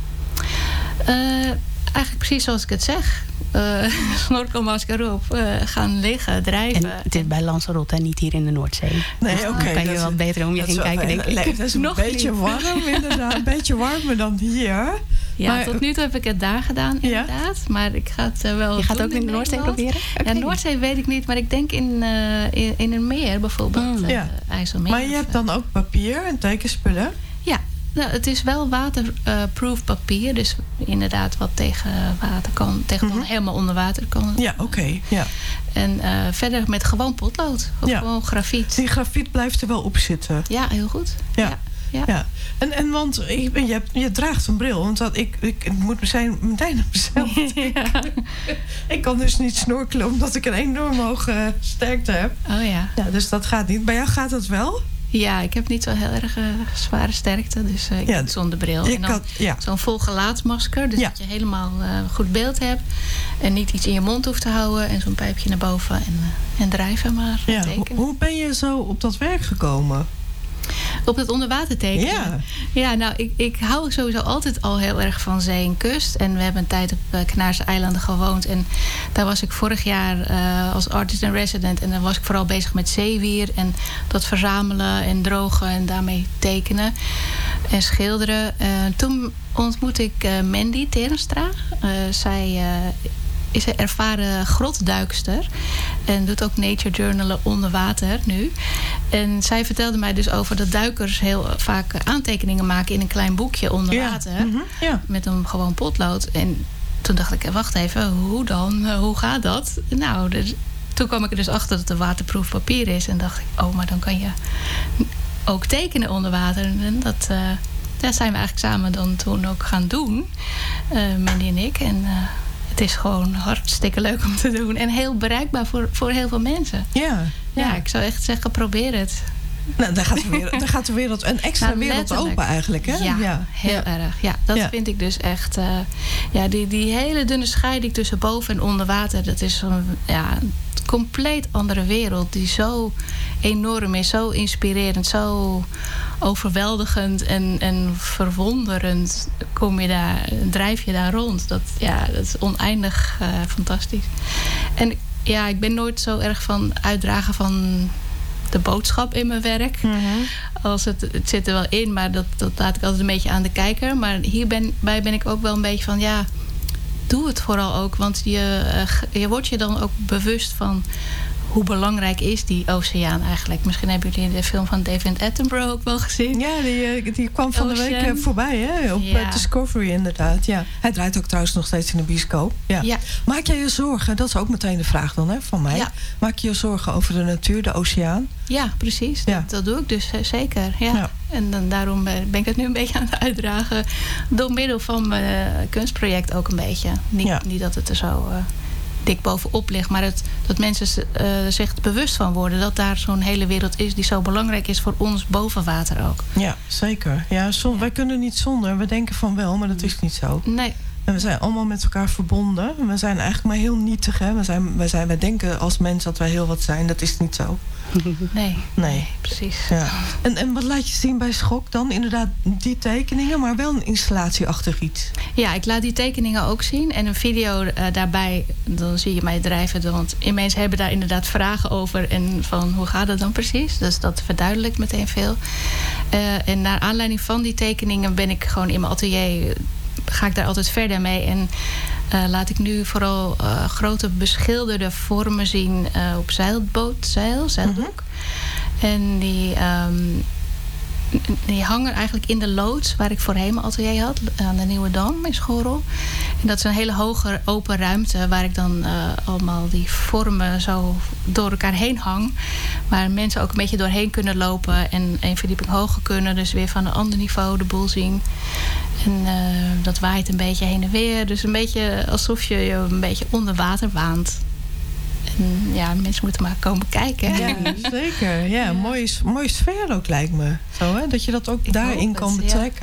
Speaker 8: Uh, eigenlijk precies zoals ik het zeg. Uh, snorkelmasker op, uh, gaan liggen, drijven.
Speaker 7: En het is bij Lanzarote en niet hier in de Noordzee.
Speaker 6: Nee,
Speaker 7: dus
Speaker 6: oké. Okay,
Speaker 7: dan kan je wel beter om je heen kijken, denk ik.
Speaker 6: Dat is een
Speaker 8: Nog
Speaker 6: beetje
Speaker 8: niet.
Speaker 6: warm, inderdaad. Een beetje warmer dan hier.
Speaker 8: Ja,
Speaker 6: maar,
Speaker 8: tot nu toe heb ik het daar gedaan, inderdaad. Ja? Maar ik ga het uh, wel
Speaker 7: Je gaat
Speaker 8: doen
Speaker 7: ook in de Noordzee
Speaker 8: Nederland.
Speaker 7: proberen? Okay.
Speaker 8: Ja, Noordzee weet ik niet, maar ik denk in, uh, in, in een meer bijvoorbeeld.
Speaker 6: Mm.
Speaker 8: Uh,
Speaker 6: ja.
Speaker 8: IJsselmeer.
Speaker 6: Maar je hebt dan ook papier en tekenspullen?
Speaker 8: Ja. Nou, het is wel waterproof uh, papier. Dus inderdaad wat tegen water kan. Tegen mm-hmm. helemaal onder water kan.
Speaker 6: Ja, oké. Okay, ja.
Speaker 8: En uh, verder met gewoon potlood. Of ja. gewoon grafiet.
Speaker 6: Die grafiet blijft er wel op zitten.
Speaker 8: Ja, heel goed.
Speaker 6: Ja.
Speaker 8: ja. Ja.
Speaker 6: ja. En, en want je, je, hebt, je draagt een bril. Want dat, ik, ik, ik moet meteen, meteen aan mezelf.
Speaker 8: Ja.
Speaker 6: Ik kan dus niet snorkelen omdat ik een enorm hoge sterkte heb.
Speaker 8: Oh ja.
Speaker 6: Ja. Dus dat gaat niet. Bij jou gaat dat wel?
Speaker 8: Ja, ik heb niet zo heel erg uh, zware sterkte. Dus uh, ik ja, zonder bril. En dan kan, ja. zo'n vol gelaatsmasker. Dus ja. dat je helemaal uh, goed beeld hebt. En niet iets in je mond hoeft te houden. En zo'n pijpje naar boven. En, uh, en drijven maar.
Speaker 6: Ja. Hoe ben je zo op dat werk gekomen?
Speaker 8: Op het onderwater tekenen.
Speaker 6: Ja,
Speaker 8: ja nou, ik, ik hou sowieso altijd al heel erg van zee en kust. En we hebben een tijd op uh, Canarische eilanden gewoond. En daar was ik vorig jaar uh, als artist in resident. En dan was ik vooral bezig met zeewier. En dat verzamelen en drogen en daarmee tekenen. En schilderen. Uh, toen ontmoette ik uh, Mandy Terenstra. Uh, zij... Uh, is een ervaren grotduikster. En doet ook nature journalen onder water nu. En zij vertelde mij dus over dat duikers heel vaak aantekeningen maken in een klein boekje onder
Speaker 6: ja.
Speaker 8: water.
Speaker 6: Mm-hmm. Ja.
Speaker 8: Met een gewoon potlood. En toen dacht ik, wacht even, hoe dan? Hoe gaat dat? Nou, dus, toen kwam ik er dus achter dat het waterproof papier is. En dacht ik, oh, maar dan kan je ook tekenen onder water. En dat, uh, dat zijn we eigenlijk samen dan toen ook gaan doen. Uh, Mandy en ik. En... Uh, het is gewoon hartstikke leuk om te doen. En heel bereikbaar voor, voor heel veel mensen.
Speaker 6: Ja, ja.
Speaker 8: ja, ik zou echt zeggen, probeer het.
Speaker 6: Nou, daar gaat de wereld, daar gaat de wereld een extra nou, wereld open eigenlijk, hè?
Speaker 8: Ja, ja. heel ja. erg. Ja, dat ja. vind ik dus echt... Uh, ja, die, die hele dunne scheiding tussen boven en onder water... dat is een ja, compleet andere wereld... die zo enorm is, zo inspirerend... zo overweldigend en, en verwonderend kom je daar, drijf je daar rond. Dat, ja, dat is oneindig uh, fantastisch. En ja, ik ben nooit zo erg van uitdragen van de boodschap in mijn werk.
Speaker 6: Mm-hmm.
Speaker 8: Als het, het zit er wel in, maar dat, dat laat ik altijd een beetje aan de kijker. Maar hierbij ben, ben ik ook wel een beetje van, ja, doe het vooral ook. Want je, uh, je wordt je dan ook bewust van hoe belangrijk is die oceaan eigenlijk. Misschien hebben jullie de film van David Attenborough ook wel gezien.
Speaker 6: Ja, die, die kwam van
Speaker 8: Ocean.
Speaker 6: de week voorbij, hè? Op ja. Discovery inderdaad. Ja. Hij draait ook trouwens nog steeds in de bioscoop. Ja.
Speaker 8: Ja.
Speaker 6: Maak jij je zorgen, dat is ook meteen de vraag dan, hè, van mij.
Speaker 8: Ja.
Speaker 6: Maak je je zorgen over de natuur, de oceaan?
Speaker 8: Ja, precies.
Speaker 6: Ja.
Speaker 8: Dat, dat doe ik dus zeker. Ja.
Speaker 6: Ja.
Speaker 8: En dan, daarom ben ik het nu een beetje aan het uitdragen. Door middel van mijn uh, kunstproject ook een beetje. Niet,
Speaker 6: ja.
Speaker 8: niet dat het er zo... Uh, dik bovenop ligt, maar het, dat mensen uh, zich bewust van worden dat daar zo'n hele wereld is die zo belangrijk is voor ons boven water ook.
Speaker 6: Ja, zeker. Ja, som, ja. Wij kunnen niet zonder. We denken van wel, maar dat is niet zo.
Speaker 8: Nee.
Speaker 6: En we zijn allemaal met elkaar verbonden. We zijn eigenlijk maar heel nietig. Hè? We, zijn, we, zijn, wij denken als mens dat wij heel wat zijn. Dat is niet zo.
Speaker 8: Nee,
Speaker 6: nee.
Speaker 8: precies.
Speaker 6: Ja. En, en wat laat je zien bij Schok dan? Inderdaad die tekeningen, maar wel een installatieachtig iets.
Speaker 8: Ja, ik laat die tekeningen ook zien. En een video uh, daarbij, dan zie je mij drijven. Want mensen hebben daar inderdaad vragen over. En van, hoe gaat het dan precies? Dus dat verduidelijkt meteen veel. Uh, en naar aanleiding van die tekeningen ben ik gewoon in mijn atelier... ga ik daar altijd verder mee. En uh, laat ik nu vooral uh, grote beschilderde vormen zien uh, op zeilboot, zeil, zeildoek. Mm-hmm. En die, um, die hangen eigenlijk in de loods waar ik voorheen mijn atelier had, aan de Nieuwe Dam in Schorrel. En dat is een hele hoge open ruimte waar ik dan uh, allemaal die vormen zo door elkaar heen hang. Waar mensen ook een beetje doorheen kunnen lopen en één verdieping hoger kunnen. Dus weer van een ander niveau de boel zien. En uh, dat waait een beetje heen en weer. Dus een beetje alsof je je een beetje onder water waant. En ja, mensen moeten maar komen kijken.
Speaker 6: Ja, zeker. Ja, ja. Mooie, mooie sfeer ook lijkt me. Zo, hè? Dat je dat ook
Speaker 8: ik
Speaker 6: daarin kan
Speaker 8: het,
Speaker 6: betrekken.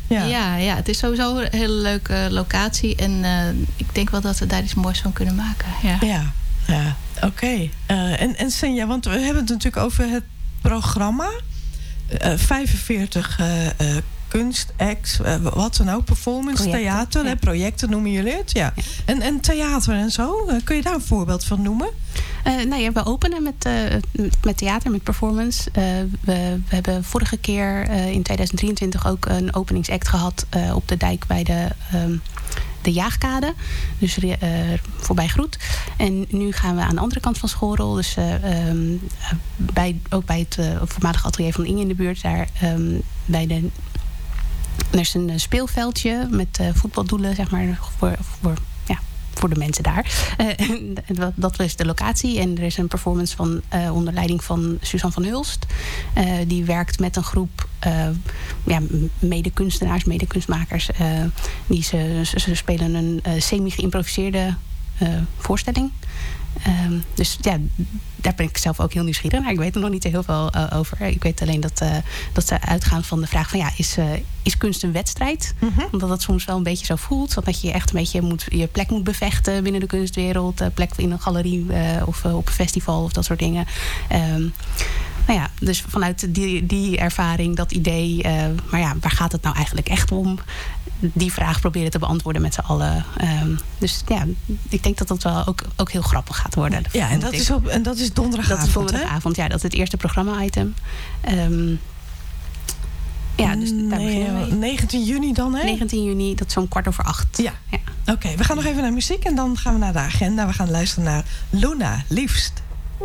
Speaker 6: Ja.
Speaker 8: Ja, ja, het is sowieso een hele leuke locatie. En uh, ik denk wel dat we daar iets moois van kunnen maken. Ja,
Speaker 6: ja, ja oké. Okay. Uh, en, en Senja, want we hebben het natuurlijk over het programma. Uh, vijfenveertig uh, uh, kunstacts, uh, wat dan ook, performance, projecten, theater, ja. hè, projecten noemen jullie het. Ja. Ja. En, en theater en zo, uh, kun je daar een voorbeeld van noemen?
Speaker 7: Uh, nou ja, we openen met, uh, met theater, met performance. Uh, we, we hebben vorige keer uh, in tweeduizend drieëntwintig ook een openingsact gehad uh, op de dijk bij de, um, de Jaagkade. Dus uh, voorbij Groet. En nu gaan we aan de andere kant van Schorel. Dus uh, um, bij, ook bij het uh, voormalige atelier van Inge in de buurt. Daar um, bij de... Er is een speelveldje met uh, voetbaldoelen, zeg maar, voor... voor voor de mensen daar. Uh, dat is de locatie. En er is een performance van, uh, onder leiding van Suzanne van Hulst. Uh, die werkt met een groep uh, ja, mede-kunstenaars, mede-kunstmakers. Uh, die ze, ze, ze spelen een uh, semi-geïmproviseerde uh, voorstelling. Um, dus ja, daar ben ik zelf ook heel nieuwsgierig naar. Ik weet er nog niet heel veel uh, over. Ik weet alleen dat, uh, dat ze uitgaan van de vraag van... ja, is, uh, is kunst een wedstrijd? Mm-hmm. Omdat het soms wel een beetje zo voelt. Dat je echt een beetje moet, je plek moet bevechten binnen de kunstwereld. Uh, plek in een galerie uh, of uh, op een festival of dat soort dingen. Um, Nou ja, dus vanuit die, die ervaring, dat idee... Uh, maar ja, waar gaat het nou eigenlijk echt om? Die vraag proberen te beantwoorden met z'n allen. Um, dus ja, ik denk dat dat wel ook, ook heel grappig gaat worden.
Speaker 6: Ja, en dat, is op, en dat is donderdagavond,
Speaker 7: Dat is donderdagavond, hè? Ja. Dat is het eerste programma-item. Um, ja, dus daar
Speaker 6: nee,
Speaker 7: we
Speaker 6: negentien juni dan, hè?
Speaker 7: negentien juni, dat is zo'n kwart over acht.
Speaker 6: Ja. ja. Oké, okay, we gaan nog even naar muziek en dan gaan we naar de agenda. We gaan luisteren naar Luna, Liefst.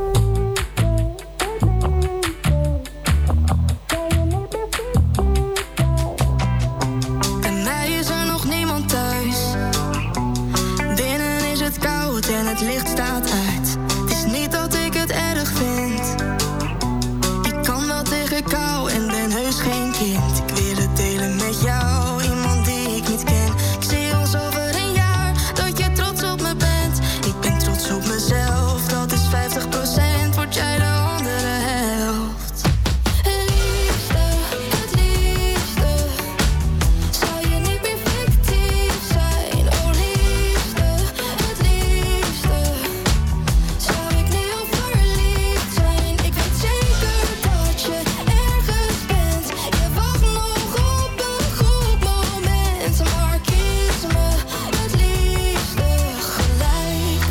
Speaker 9: En het licht staat uit. Het is niet dat ik het erg vind. Ik kan wel tegen kou en ben heus geen kind. Ik wil het delen met jou, iemand die ik niet ken. Ik zie ons over een jaar, dat je trots op me bent. Ik ben trots op mezelf, dat is vijftig procent. Word jij de andere helft. Liefste, het liefste. Zou je niet meer fictief zijn? Oh liefste, het liefste. Zou ik nu al verliefd zijn? Ik weet zeker dat je ergens bent. Je wacht nog op een goed moment. Maar kies me het liefste gelijk.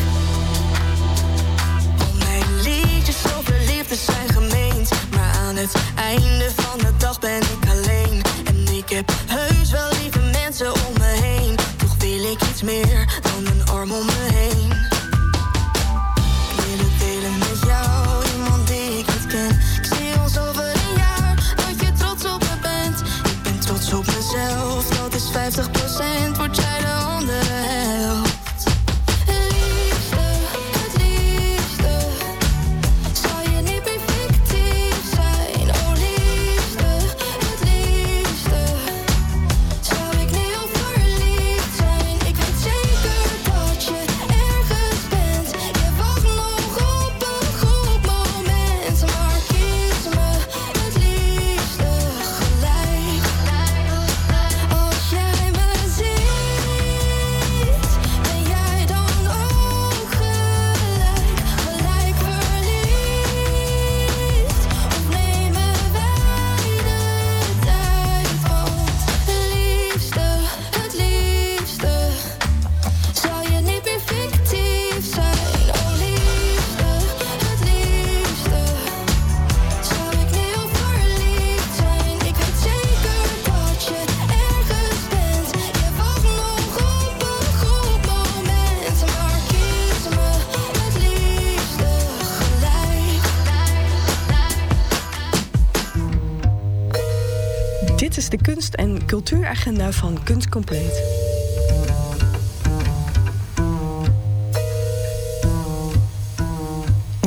Speaker 9: Al mijn liedjes over liefde zijn gemeend. Maar aan het einde van de dag ben ik alleen. En ik heb heus wel lieve mensen om me heen. Toch wil ik iets meer dan een arm om me heen. Ik wil het delen met jou, iemand die ik niet ken. Ik zie ons over een jaar, dat je trots op me bent. Ik ben trots op mezelf, dat is vijftig procent. Word jij de andere helft. Liefste, het liefste. Zou je niet meer fictief zijn? Oh liefste, het liefste. Zou ik nu al verliefd zijn? Ik weet zeker dat je ergens bent. Je wacht nog op een goed moment. Maar kies me het liefste gelijk. Als jij me ziet, ben jij dan ook gelijk? Gelijk verliefd? Of nemen wij de tijd? Want liefste, het liefste. Zou je niet meer fictief zijn? Oh liefste, het liefste. Zou ik nu al verliefd zijn? Ik weet zeker dat je ergens bent. Je wacht nog op een goed moment. Maar kies me het liefste gelijk.
Speaker 10: Dit is de kunst- en cultuuragenda van Kunst Compleet.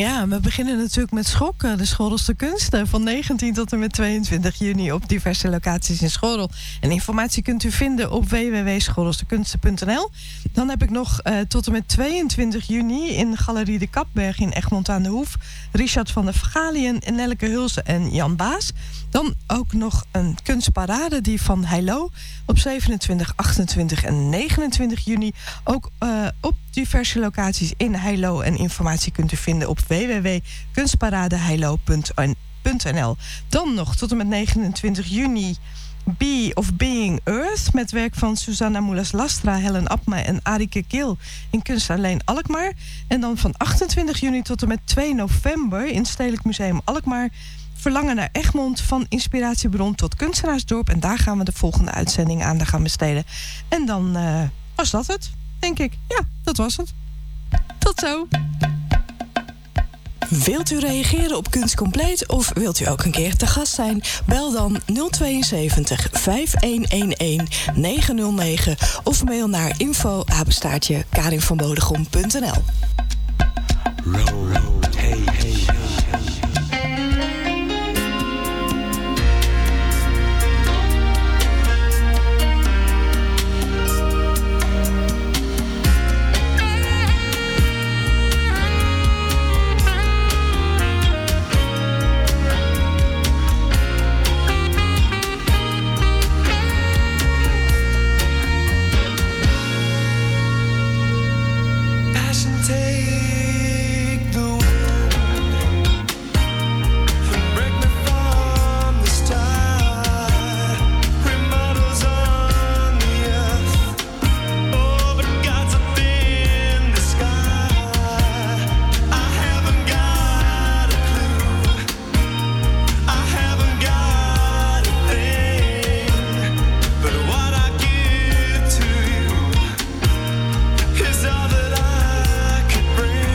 Speaker 6: Ja, we beginnen natuurlijk met Schok, de Schorrels de Kunsten, van negentien tot en met tweeëntwintig juni op diverse locaties in Schorrel. En informatie kunt u vinden op w w w punt schorrelsdekunsten punt n l. Dan heb ik nog uh, tot en met tweeëntwintig juni in Galerie de Kapberg in Egmond aan de Hoef Richard van der Vergalien, Nelleke Hulse en Jan Baas. Dan ook nog een kunstparade, die van Heilo, op zevenentwintig, achtentwintig en negenentwintig juni. Ook uh, op diverse locaties in Heilo. En informatie kunt u vinden op w w w punt kunstparadeheilo punt n l. Dan nog tot en met negenentwintig juni Be of Being Earth, met werk van Susanna Moelas-Lastra, Helen Abma en Arike Kil in Kunstalleen Alkmaar. En dan van achtentwintig juni tot en met twee november in Stedelijk Museum Alkmaar Verlangen naar Egmond, van inspiratiebron tot kunstenaarsdorp. En daar gaan we de volgende uitzending aan gaan besteden. En dan uh, was dat het, denk ik. Ja, dat was het. Tot zo.
Speaker 10: Wilt u reageren op Kunst Compleet of wilt u ook een keer te gast zijn? Bel dan nul tweeënzeventig, vijf een een een, negen nul negen of mail naar info apenstaartje karinvanbodegom punt n l.
Speaker 11: Hey, hey, hey.
Speaker 12: Take the bring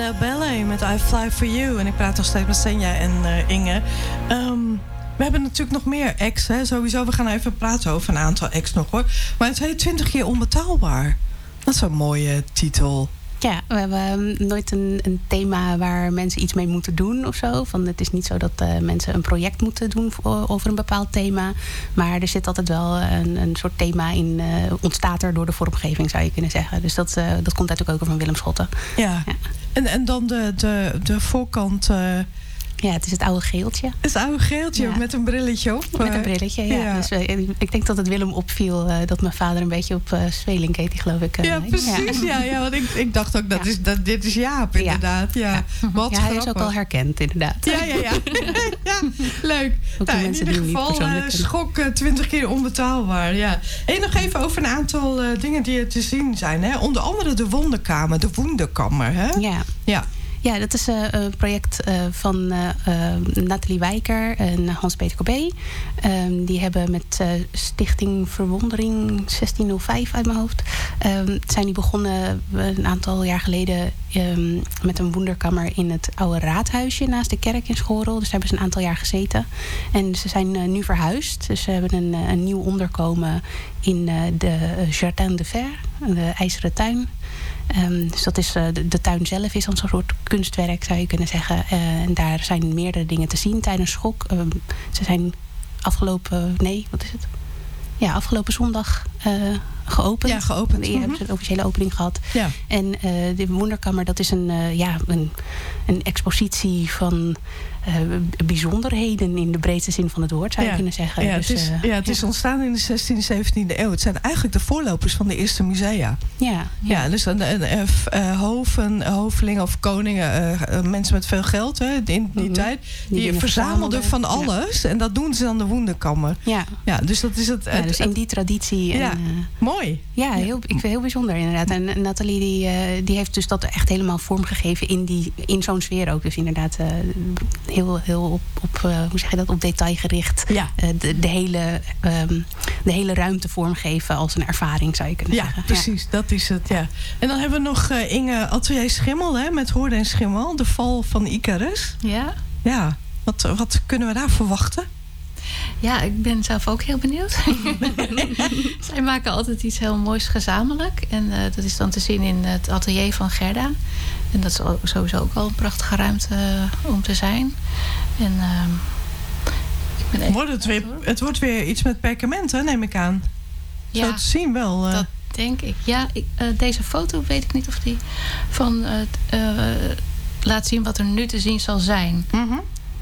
Speaker 6: uh, Ballet met I Fly For You. En ik praat nog steeds met Senja en uh, Inge. Um, we hebben natuurlijk nog meer acts, hè. Sowieso, we gaan even praten over een aantal acts nog, hoor. Maar het heet twintig keer onbetaalbaar. Dat is een mooie titel.
Speaker 7: Ja, we hebben nooit een, een thema waar mensen iets mee moeten doen of zo. Van, het is niet zo dat uh, mensen een project moeten doen voor, over een bepaald thema. Maar er zit altijd wel een, een soort thema in, uh, ontstaat er door de vormgeving, zou je kunnen zeggen. Dus dat, uh, dat komt uit de koker van Willem Schotten.
Speaker 6: Ja, ja. En, en dan de, de, de voorkant... Uh...
Speaker 7: Ja, het is het oude geeltje.
Speaker 6: Het oude geeltje, ja. Met een brilletje op.
Speaker 7: Met een brilletje, ja. ja. Dus, uh, ik denk dat het Willem opviel uh, dat mijn vader een beetje op uh, Zwelink heet, die geloof ik. Uh,
Speaker 6: ja, precies. Ja. Ja, ja, want ik, ik dacht ook, dat, ja. is, dat dit is Jaap, inderdaad. Ja, ja. Wat
Speaker 7: ja, hij is ook al herkend, inderdaad.
Speaker 6: Ja, ja, ja. ja leuk. Nou, in ieder geval, uh, schok uh, twintig keer onbetaalbaar. Ja. En nog even over een aantal uh, dingen die er te zien zijn. Hè? Onder andere de Wonderkamer, de Wonderkammer. Hè?
Speaker 7: Ja.
Speaker 6: Ja.
Speaker 7: Ja, dat is uh, een project uh, van uh, uh, Nathalie Wijker en Hans-Peter Corbé. Um, die hebben met uh, Stichting Verwondering zestien oh vijf uit mijn hoofd... Um, zijn die begonnen een aantal jaar geleden um, met een wonderkammer in het oude raadhuisje naast de kerk in Schorel. Dus daar hebben ze een aantal jaar gezeten. En ze zijn uh, nu verhuisd. Dus ze hebben een, een nieuw onderkomen in uh, de Jardin de Ver, de IJzeren Tuin. Um, dus dat is, uh, de, de tuin zelf is dan zo'n soort kunstwerk, zou je kunnen zeggen. Uh, en daar zijn meerdere dingen te zien tijdens Schok. Um, ze zijn afgelopen... Nee, wat is het? Ja, afgelopen zondag uh, geopend.
Speaker 6: Ja, geopend.
Speaker 7: Je mm-hmm. hebt een officiële opening gehad.
Speaker 6: Ja.
Speaker 7: En uh, de Wonderkammer, dat is een, uh, ja, een, een expositie van... Uh, bijzonderheden in de breedste zin van het woord, zou je
Speaker 6: ja.
Speaker 7: kunnen zeggen.
Speaker 6: Ja,
Speaker 7: dus,
Speaker 6: het is,
Speaker 7: uh,
Speaker 6: ja, het is
Speaker 7: ja.
Speaker 6: ontstaan in de zestiende, zeventiende eeuw. Het zijn eigenlijk de voorlopers van de eerste musea.
Speaker 7: Ja, ja.
Speaker 6: ja dus uh, uh, uh, hoven, hovelingen of koningen, uh, uh, mensen met veel geld hè, in die mm-hmm. tijd, die, die verzamelden van alles. Ja. En dat doen ze dan de Wonderkammer.
Speaker 7: Ja.
Speaker 6: Ja, dus dat is het.
Speaker 7: Ja,
Speaker 6: het
Speaker 7: dus in die traditie.
Speaker 6: Ja,
Speaker 7: en, uh,
Speaker 6: mooi.
Speaker 7: Ja, heel, ik vind het heel bijzonder inderdaad. En Nathalie die, uh, die heeft dus dat echt helemaal vormgegeven in, die, in zo'n sfeer ook. Dus inderdaad uh, heel, heel op, op uh, hoe zeg je dat, op detail gericht.
Speaker 6: Ja.
Speaker 7: Uh, de, de, hele, um, de hele ruimte vormgeven als een ervaring, zou je kunnen
Speaker 6: ja,
Speaker 7: zeggen.
Speaker 6: Precies, ja, precies. Dat is het, ja. En dan hebben we nog uh, Inge Atelier Schimmel, hè, met Hoorde en Schimmel. De val van Icarus.
Speaker 8: Ja.
Speaker 6: Ja, wat, wat kunnen we daar verwachten?
Speaker 8: Ja, ik ben zelf ook heel benieuwd. Zij maken altijd iets heel moois gezamenlijk. En uh, dat is dan te zien in het atelier van Gerda. En dat is sowieso ook wel een prachtige ruimte uh, om te zijn. En uh, ik ben even
Speaker 6: wordt het, weer, het wordt weer iets met perkament, hè, neem ik aan.
Speaker 8: Ja,
Speaker 6: zo te zien wel. Uh...
Speaker 8: dat denk ik. Ja, ik, uh, deze foto weet ik niet of die van uh, uh, laat zien wat er nu te zien zal zijn.
Speaker 6: Mm-hmm.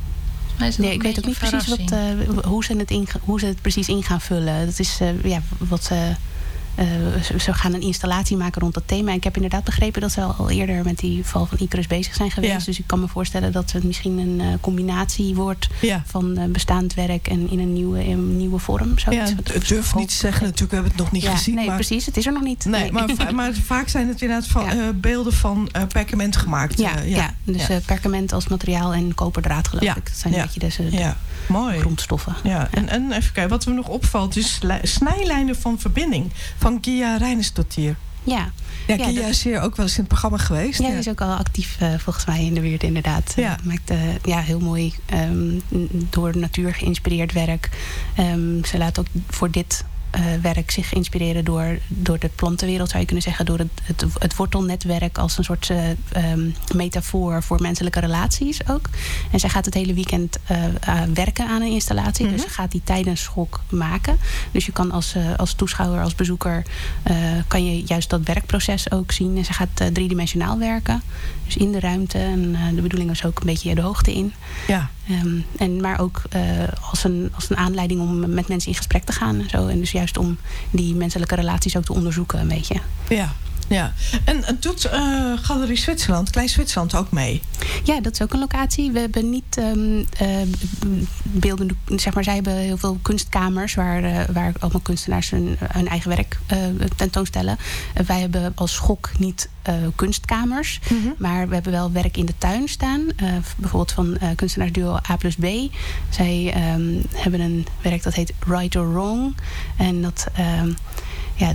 Speaker 7: Nee, ik weet ook niet precies wat, uh, hoe, ze het in, hoe ze het precies in gaan vullen. Dat is uh, ja, wat uh, uh, ze, ze gaan een installatie maken rond dat thema. Ik heb inderdaad begrepen dat ze al eerder met die val van Icarus bezig zijn geweest. Ja. Dus ik kan me voorstellen dat het misschien een uh, combinatie wordt ja. van uh, bestaand werk en in een nieuwe, in een nieuwe vorm. Zou
Speaker 6: ja, het durf niet te zeggen natuurlijk, we hebben het nog niet
Speaker 7: ja,
Speaker 6: gezien.
Speaker 7: Nee,
Speaker 6: maar...
Speaker 7: precies, het is er nog niet.
Speaker 6: Nee,
Speaker 7: nee.
Speaker 6: Maar, va- maar vaak zijn het inderdaad van, ja. uh, beelden van uh, perkament gemaakt.
Speaker 7: Ja,
Speaker 6: uh, ja.
Speaker 7: ja. dus ja. Uh, perkament als materiaal en koperdraad geloof
Speaker 6: ja.
Speaker 7: ik. Dat zijn
Speaker 6: ja.
Speaker 7: een beetje deze de
Speaker 6: ja. Mooi.
Speaker 7: grondstoffen.
Speaker 6: Ja. En, en even kijken, wat me nog opvalt is snijlijnen van verbinding van Gia Reinersdottir.
Speaker 7: Ja.
Speaker 6: Ja, ja, Gia is hier ook wel eens in het programma geweest.
Speaker 7: Ja,
Speaker 6: ja.
Speaker 7: die is ook al actief uh, volgens mij in de buurt inderdaad.
Speaker 6: Ja.
Speaker 7: Uh, maakt uh, ja, heel mooi um, door de natuur geïnspireerd werk. Um, ze laat ook voor dit uh, werk zich inspireren door, door de plantenwereld, zou je kunnen zeggen. Door het, het, het wortelnetwerk als een soort uh, um, metafoor voor menselijke relaties ook. En zij gaat het hele weekend uh, uh, werken aan een installatie. Mm-hmm. Dus ze gaat die tijdens Schok maken. Dus je kan als, uh, als toeschouwer, als bezoeker, uh, kan je juist dat werkproces ook zien. En ze gaat uh, driedimensionaal werken. Dus in de ruimte. En uh, de bedoeling is ook een beetje de hoogte in.
Speaker 6: Ja.
Speaker 7: Um, en, maar ook uh, als, een, als een aanleiding om met mensen in gesprek te gaan. En, zo. En dus juist om die menselijke relaties ook te onderzoeken een beetje.
Speaker 6: Ja. Ja, en, en doet uh, Galerie Zwitserland, Klein Zwitserland ook mee?
Speaker 7: Ja, dat is ook een locatie. We hebben niet um, uh, beelden, zeg maar, zij hebben heel veel kunstkamers waar, uh, waar allemaal kunstenaars hun, hun eigen werk uh, tentoonstellen. Uh, wij hebben als Schok niet uh, kunstkamers, mm-hmm. maar we hebben wel werk in de tuin staan. Uh, bijvoorbeeld van uh, kunstenaarsduo A plus B. Zij um, hebben een werk dat heet Right or Wrong. En dat, um, ja, dat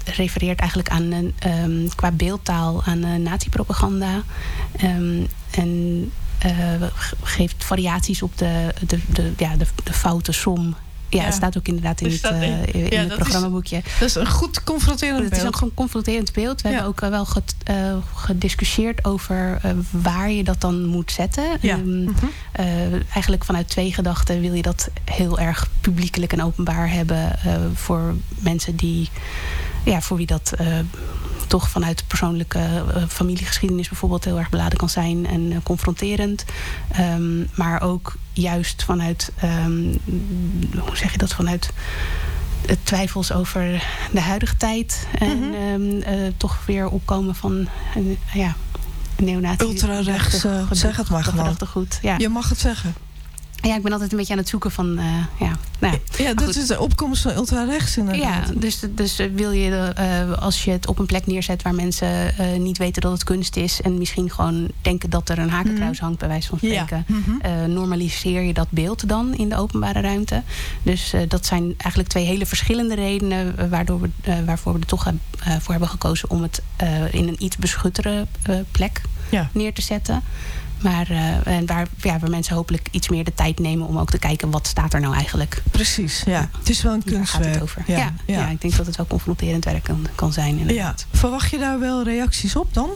Speaker 7: refereert eigenlijk aan een, um, qua beeldtaal aan uh, nazi-propaganda. Um, en uh, geeft variaties op de, de, de, ja, de, de foute som. Ja, ja, het staat ook inderdaad in het, uh, in ja, het programmaboekje.
Speaker 6: Is, dat is een goed confronterend beeld.
Speaker 7: Het is ook een confronterend beeld. We ja. hebben ook uh, wel ged, uh, gediscussieerd over uh, waar je dat dan moet zetten.
Speaker 6: Ja.
Speaker 7: Um, mm-hmm. uh, eigenlijk vanuit twee gedachten wil je dat heel erg publiekelijk en openbaar hebben uh, voor mensen die, ja, voor wie dat uh, toch vanuit persoonlijke uh, familiegeschiedenis bijvoorbeeld heel erg beladen kan zijn en uh, confronterend. Um, maar ook juist vanuit, um, hoe zeg je dat, vanuit twijfels over de huidige tijd. En mm-hmm. um, uh, toch weer opkomen van uh, ja, neonazi.
Speaker 6: Ultrarechts, uh, zeg het maar gewoon.
Speaker 7: Goed. Ja.
Speaker 6: Je mag het zeggen.
Speaker 7: Ja, ik ben altijd een beetje aan het zoeken van... Uh, ja, nou, ja,
Speaker 6: ja dat goed. Is de opkomst van ultrarechts inderdaad.
Speaker 7: Ja, dus, dus wil je, uh, als je het op een plek neerzet waar mensen uh, niet weten dat het kunst is en misschien gewoon denken dat er een hakenkruis mm. hangt, bij wijze van spreken, ja. mm-hmm. uh, normaliseer je dat beeld dan in de openbare ruimte. Dus uh, dat zijn eigenlijk twee hele verschillende redenen uh, waardoor we, uh, waarvoor we er toch uh, voor hebben gekozen om het uh, in een iets beschuttere uh, plek ja. neer te zetten. Maar uh, en waar, ja, waar mensen hopelijk iets meer de tijd nemen om ook te kijken wat staat er nou eigenlijk.
Speaker 6: Precies, ja. ja. Het is wel een kunstwerk.
Speaker 7: Gaat het over. Ja, ja, ja. ja, ik denk dat het wel confronterend werk kan, kan zijn. Inderdaad.
Speaker 6: Ja. Verwacht je daar wel reacties op dan?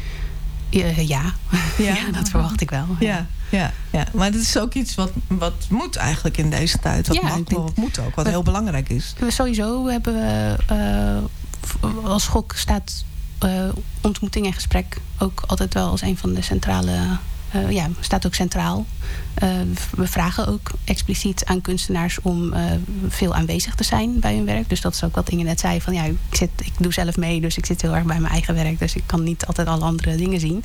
Speaker 7: Ja, ja. ja. ja dat verwacht ik wel.
Speaker 6: Ja. Ja. Ja, ja, maar dat is ook iets wat, wat moet eigenlijk in deze tijd. Wat, ja, mag, denk, wat moet ook, wat we, heel belangrijk is.
Speaker 7: We sowieso hebben we uh, als Schok staat uh, ontmoeting en gesprek ook altijd wel als een van de centrale... Uh, ja, staat ook centraal. Uh, we vragen ook expliciet aan kunstenaars om uh, veel aanwezig te zijn bij hun werk. Dus dat is ook wat Inge net zei. Van, ja, ik, zit, ik doe zelf mee, dus ik zit heel erg bij mijn eigen werk. Dus ik kan niet altijd alle andere dingen zien.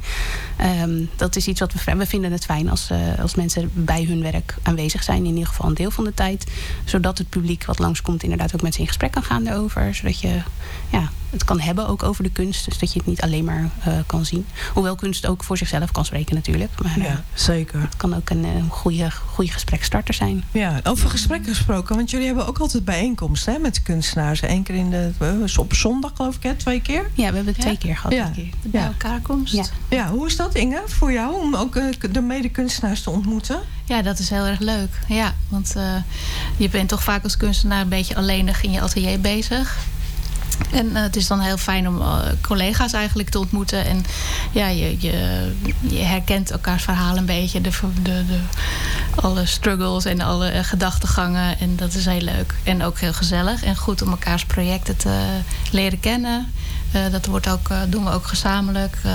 Speaker 7: Um, dat is iets wat we, we vinden het fijn als, uh, als mensen bij hun werk aanwezig zijn. In ieder geval een deel van de tijd. Zodat het publiek wat langskomt inderdaad ook met ze in gesprek kan gaan daarover. Zodat je ja, het kan hebben ook over de kunst. Dus dat je het niet alleen maar uh, kan zien. Hoewel kunst ook voor zichzelf kan spreken natuurlijk. Maar,
Speaker 6: ja, uh, zeker.
Speaker 7: Het kan ook een uh, goede, goede gesprekstarter zijn.
Speaker 6: Ja, over gesprekken gesproken. Want jullie hebben ook altijd bijeenkomsten hè, met kunstenaars. Eén keer in de... op zondag geloof ik, hè? Twee keer?
Speaker 7: Ja, we hebben twee ja. keer gehad.
Speaker 6: Ja.
Speaker 7: Keer.
Speaker 8: De bij elkaar komst.
Speaker 6: Ja. ja, hoe is dat Inge voor jou? Om ook uh, de mede-kunstenaars te ontmoeten?
Speaker 8: Ja, dat is heel erg leuk. Ja, want uh, je bent toch vaak als kunstenaar een beetje alleenig in je atelier bezig. En uh, het is dan heel fijn om uh, collega's eigenlijk te ontmoeten. En ja, je, je, je herkent elkaars verhaal een beetje. De, de, de, alle struggles en alle uh, gedachtegangen. En dat is heel leuk. En ook heel gezellig. En goed om elkaars projecten te uh, leren kennen. Uh, dat wordt ook, uh, doen we ook gezamenlijk. Uh,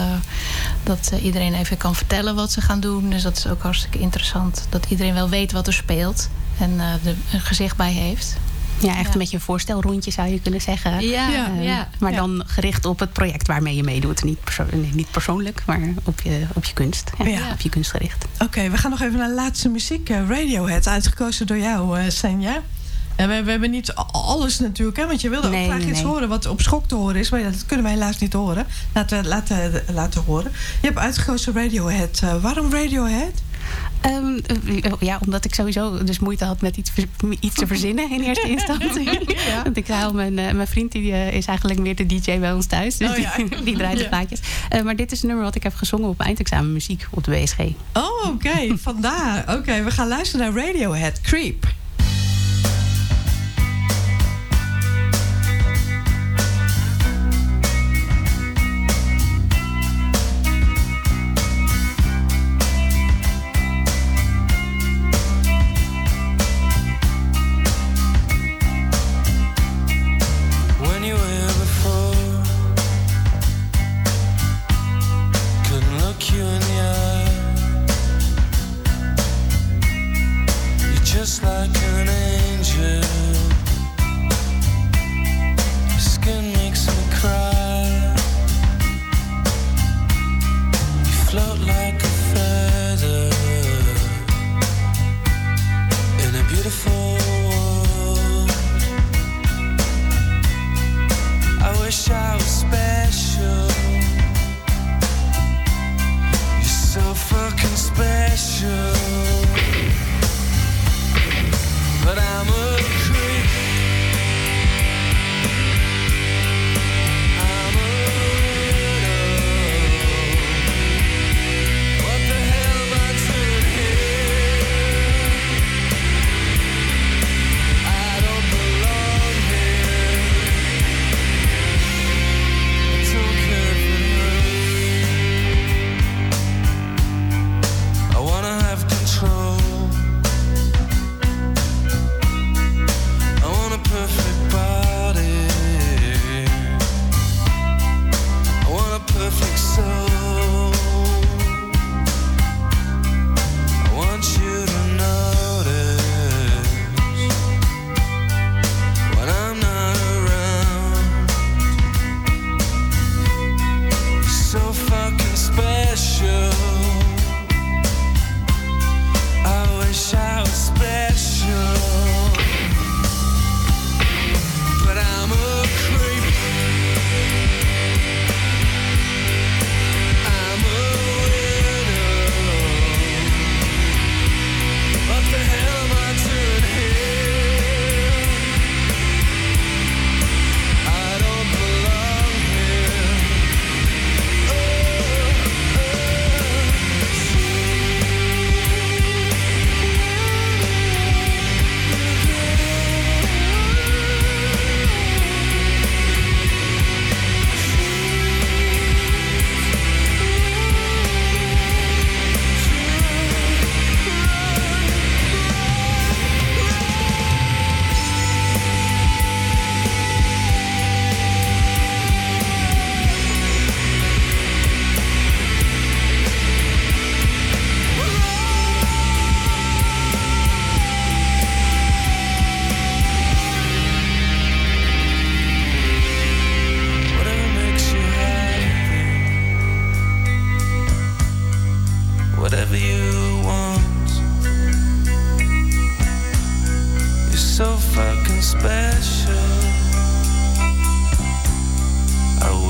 Speaker 8: dat uh, iedereen even kan vertellen wat ze gaan doen. Dus dat is ook hartstikke interessant. Dat iedereen wel weet wat er speelt. En uh, er een gezicht bij heeft.
Speaker 7: Ja, echt ja. een beetje een voorstelrondje zou je kunnen zeggen.
Speaker 8: Ja, uh,
Speaker 7: ja, maar ja. dan gericht op het project waarmee je meedoet. Niet, perso- nee, niet persoonlijk, maar op je, op je kunst. Ja, ja. Op je kunst gericht.
Speaker 6: Oké, okay, we gaan nog even naar de laatste muziek. Uh, Radiohead, uitgekozen door jou, uh, Senja. En we, we hebben niet alles natuurlijk, hè, want je wilde nee, ook graag nee, iets nee. horen wat op Schok te horen is. Maar ja, dat kunnen we helaas niet horen. Laten we laten, laten horen. Je hebt uitgekozen Radiohead. Uh, waarom Radiohead?
Speaker 7: Um, ja, omdat ik sowieso dus moeite had met iets, iets te verzinnen in eerste instantie. Ja. Want ik zei, mijn, uh, mijn vriend die, uh, is eigenlijk meer de D J bij ons thuis. Dus oh, ja. die, die draait de ja. plaatjes. Uh, maar dit is een nummer wat ik heb gezongen op mijn eindexamen muziek op de W S G.
Speaker 6: Oh, oké. Okay. Vandaar. Oké, okay, we gaan luisteren naar Radiohead. Creep.
Speaker 11: Just like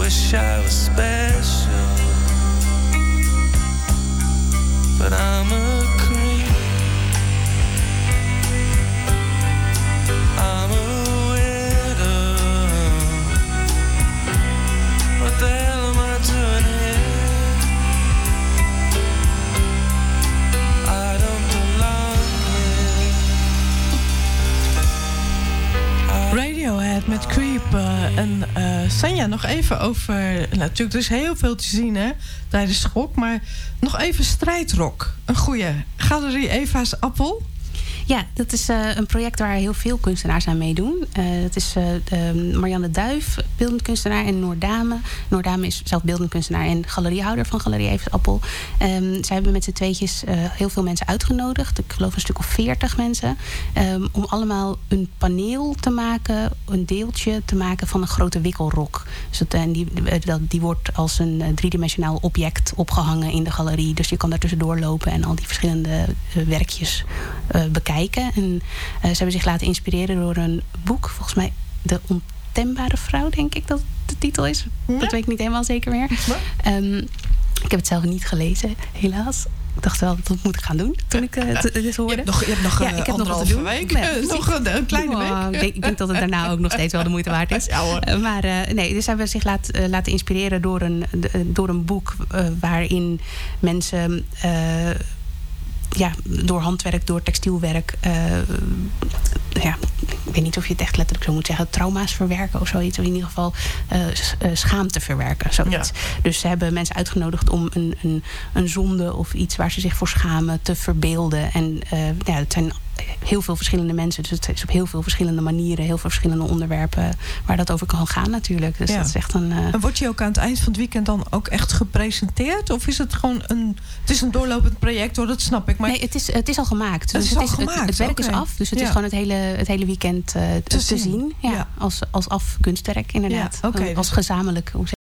Speaker 11: wish I was special, but I'm a creep. I'm a widow. What the hell am I doing here? I don't belong here.
Speaker 6: Radiohead met Creep. Uh, en uh, Sanja, nog even over... Natuurlijk, er is heel veel te zien hè, tijdens Schok. Maar nog even strijdrock. Een goeie. Galerie Eva's Appel.
Speaker 7: Ja, dat is uh, een project waar heel veel kunstenaars aan meedoen. Uh, dat is uh, Marianne Duif, beeldend kunstenaar, en Noordame. Noordame is zelf beeldend kunstenaar en galeriehouder van Galerie Eva's Appel. Um, zij hebben met z'n tweetjes uh, heel veel mensen uitgenodigd. Ik geloof een stuk of veertig mensen. Um, om allemaal een paneel te maken, een deeltje te maken van een grote wikkelrok. Dus dat, en die, dat, die wordt als een uh, driedimensionaal object opgehangen in de galerie. Dus je kan daar tussendoor lopen en al die verschillende uh, werkjes uh, bekijken. En uh, ze hebben zich laten inspireren door een boek, volgens mij De Ontembare Vrouw, denk ik dat de titel is. Ja? Dat weet ik niet helemaal zeker meer. Um, ik heb het zelf niet gelezen, helaas. Ik dacht wel, dat moet ik gaan doen toen ik uh, t- dit hoorde.
Speaker 6: Je hebt nog, je hebt nog
Speaker 7: ja,
Speaker 6: uh,
Speaker 7: ik heb nog wat te doen.
Speaker 6: week.
Speaker 7: Nee,
Speaker 6: nog een, een kleine
Speaker 7: oh,
Speaker 6: week.
Speaker 7: Ik denk, ik denk dat het daarna ook nog steeds wel de moeite waard is.
Speaker 6: Ja, hoor.
Speaker 7: Uh, maar uh, nee, dus hebben we zich laat, uh, laten inspireren door een, uh, door een boek uh, waarin mensen... Uh, ja, door handwerk, door textielwerk... Uh, ja, ik weet niet of je het echt letterlijk zo moet zeggen... trauma's verwerken of zoiets. Of in ieder geval uh, schaamte verwerken, zoiets. Ja. Dus ze hebben mensen uitgenodigd om een, een, een zonde... of iets waar ze zich voor schamen te verbeelden. En uh, ja, het zijn heel veel verschillende mensen. Dus het is op heel veel verschillende manieren... heel veel verschillende onderwerpen... waar dat over kan gaan natuurlijk. Dus ja. dat is echt een... Uh...
Speaker 6: En wordt je ook aan het eind van het weekend dan ook echt gepresenteerd? Of is het gewoon een... Het is een doorlopend project hoor, dat snap ik. Maar...
Speaker 7: Nee, het is, het is al gemaakt.
Speaker 6: Het
Speaker 7: dus
Speaker 6: is
Speaker 7: het,
Speaker 6: al
Speaker 7: is,
Speaker 6: gemaakt.
Speaker 7: Het, het werk
Speaker 6: okay.
Speaker 7: is af. Dus het
Speaker 6: ja.
Speaker 7: is gewoon het hele, het hele weekend uh, te, te zien. zien. Ja, ja. Als, als af kunstwerk inderdaad.
Speaker 6: Ja, okay,
Speaker 7: als
Speaker 6: dus...
Speaker 7: gezamenlijk...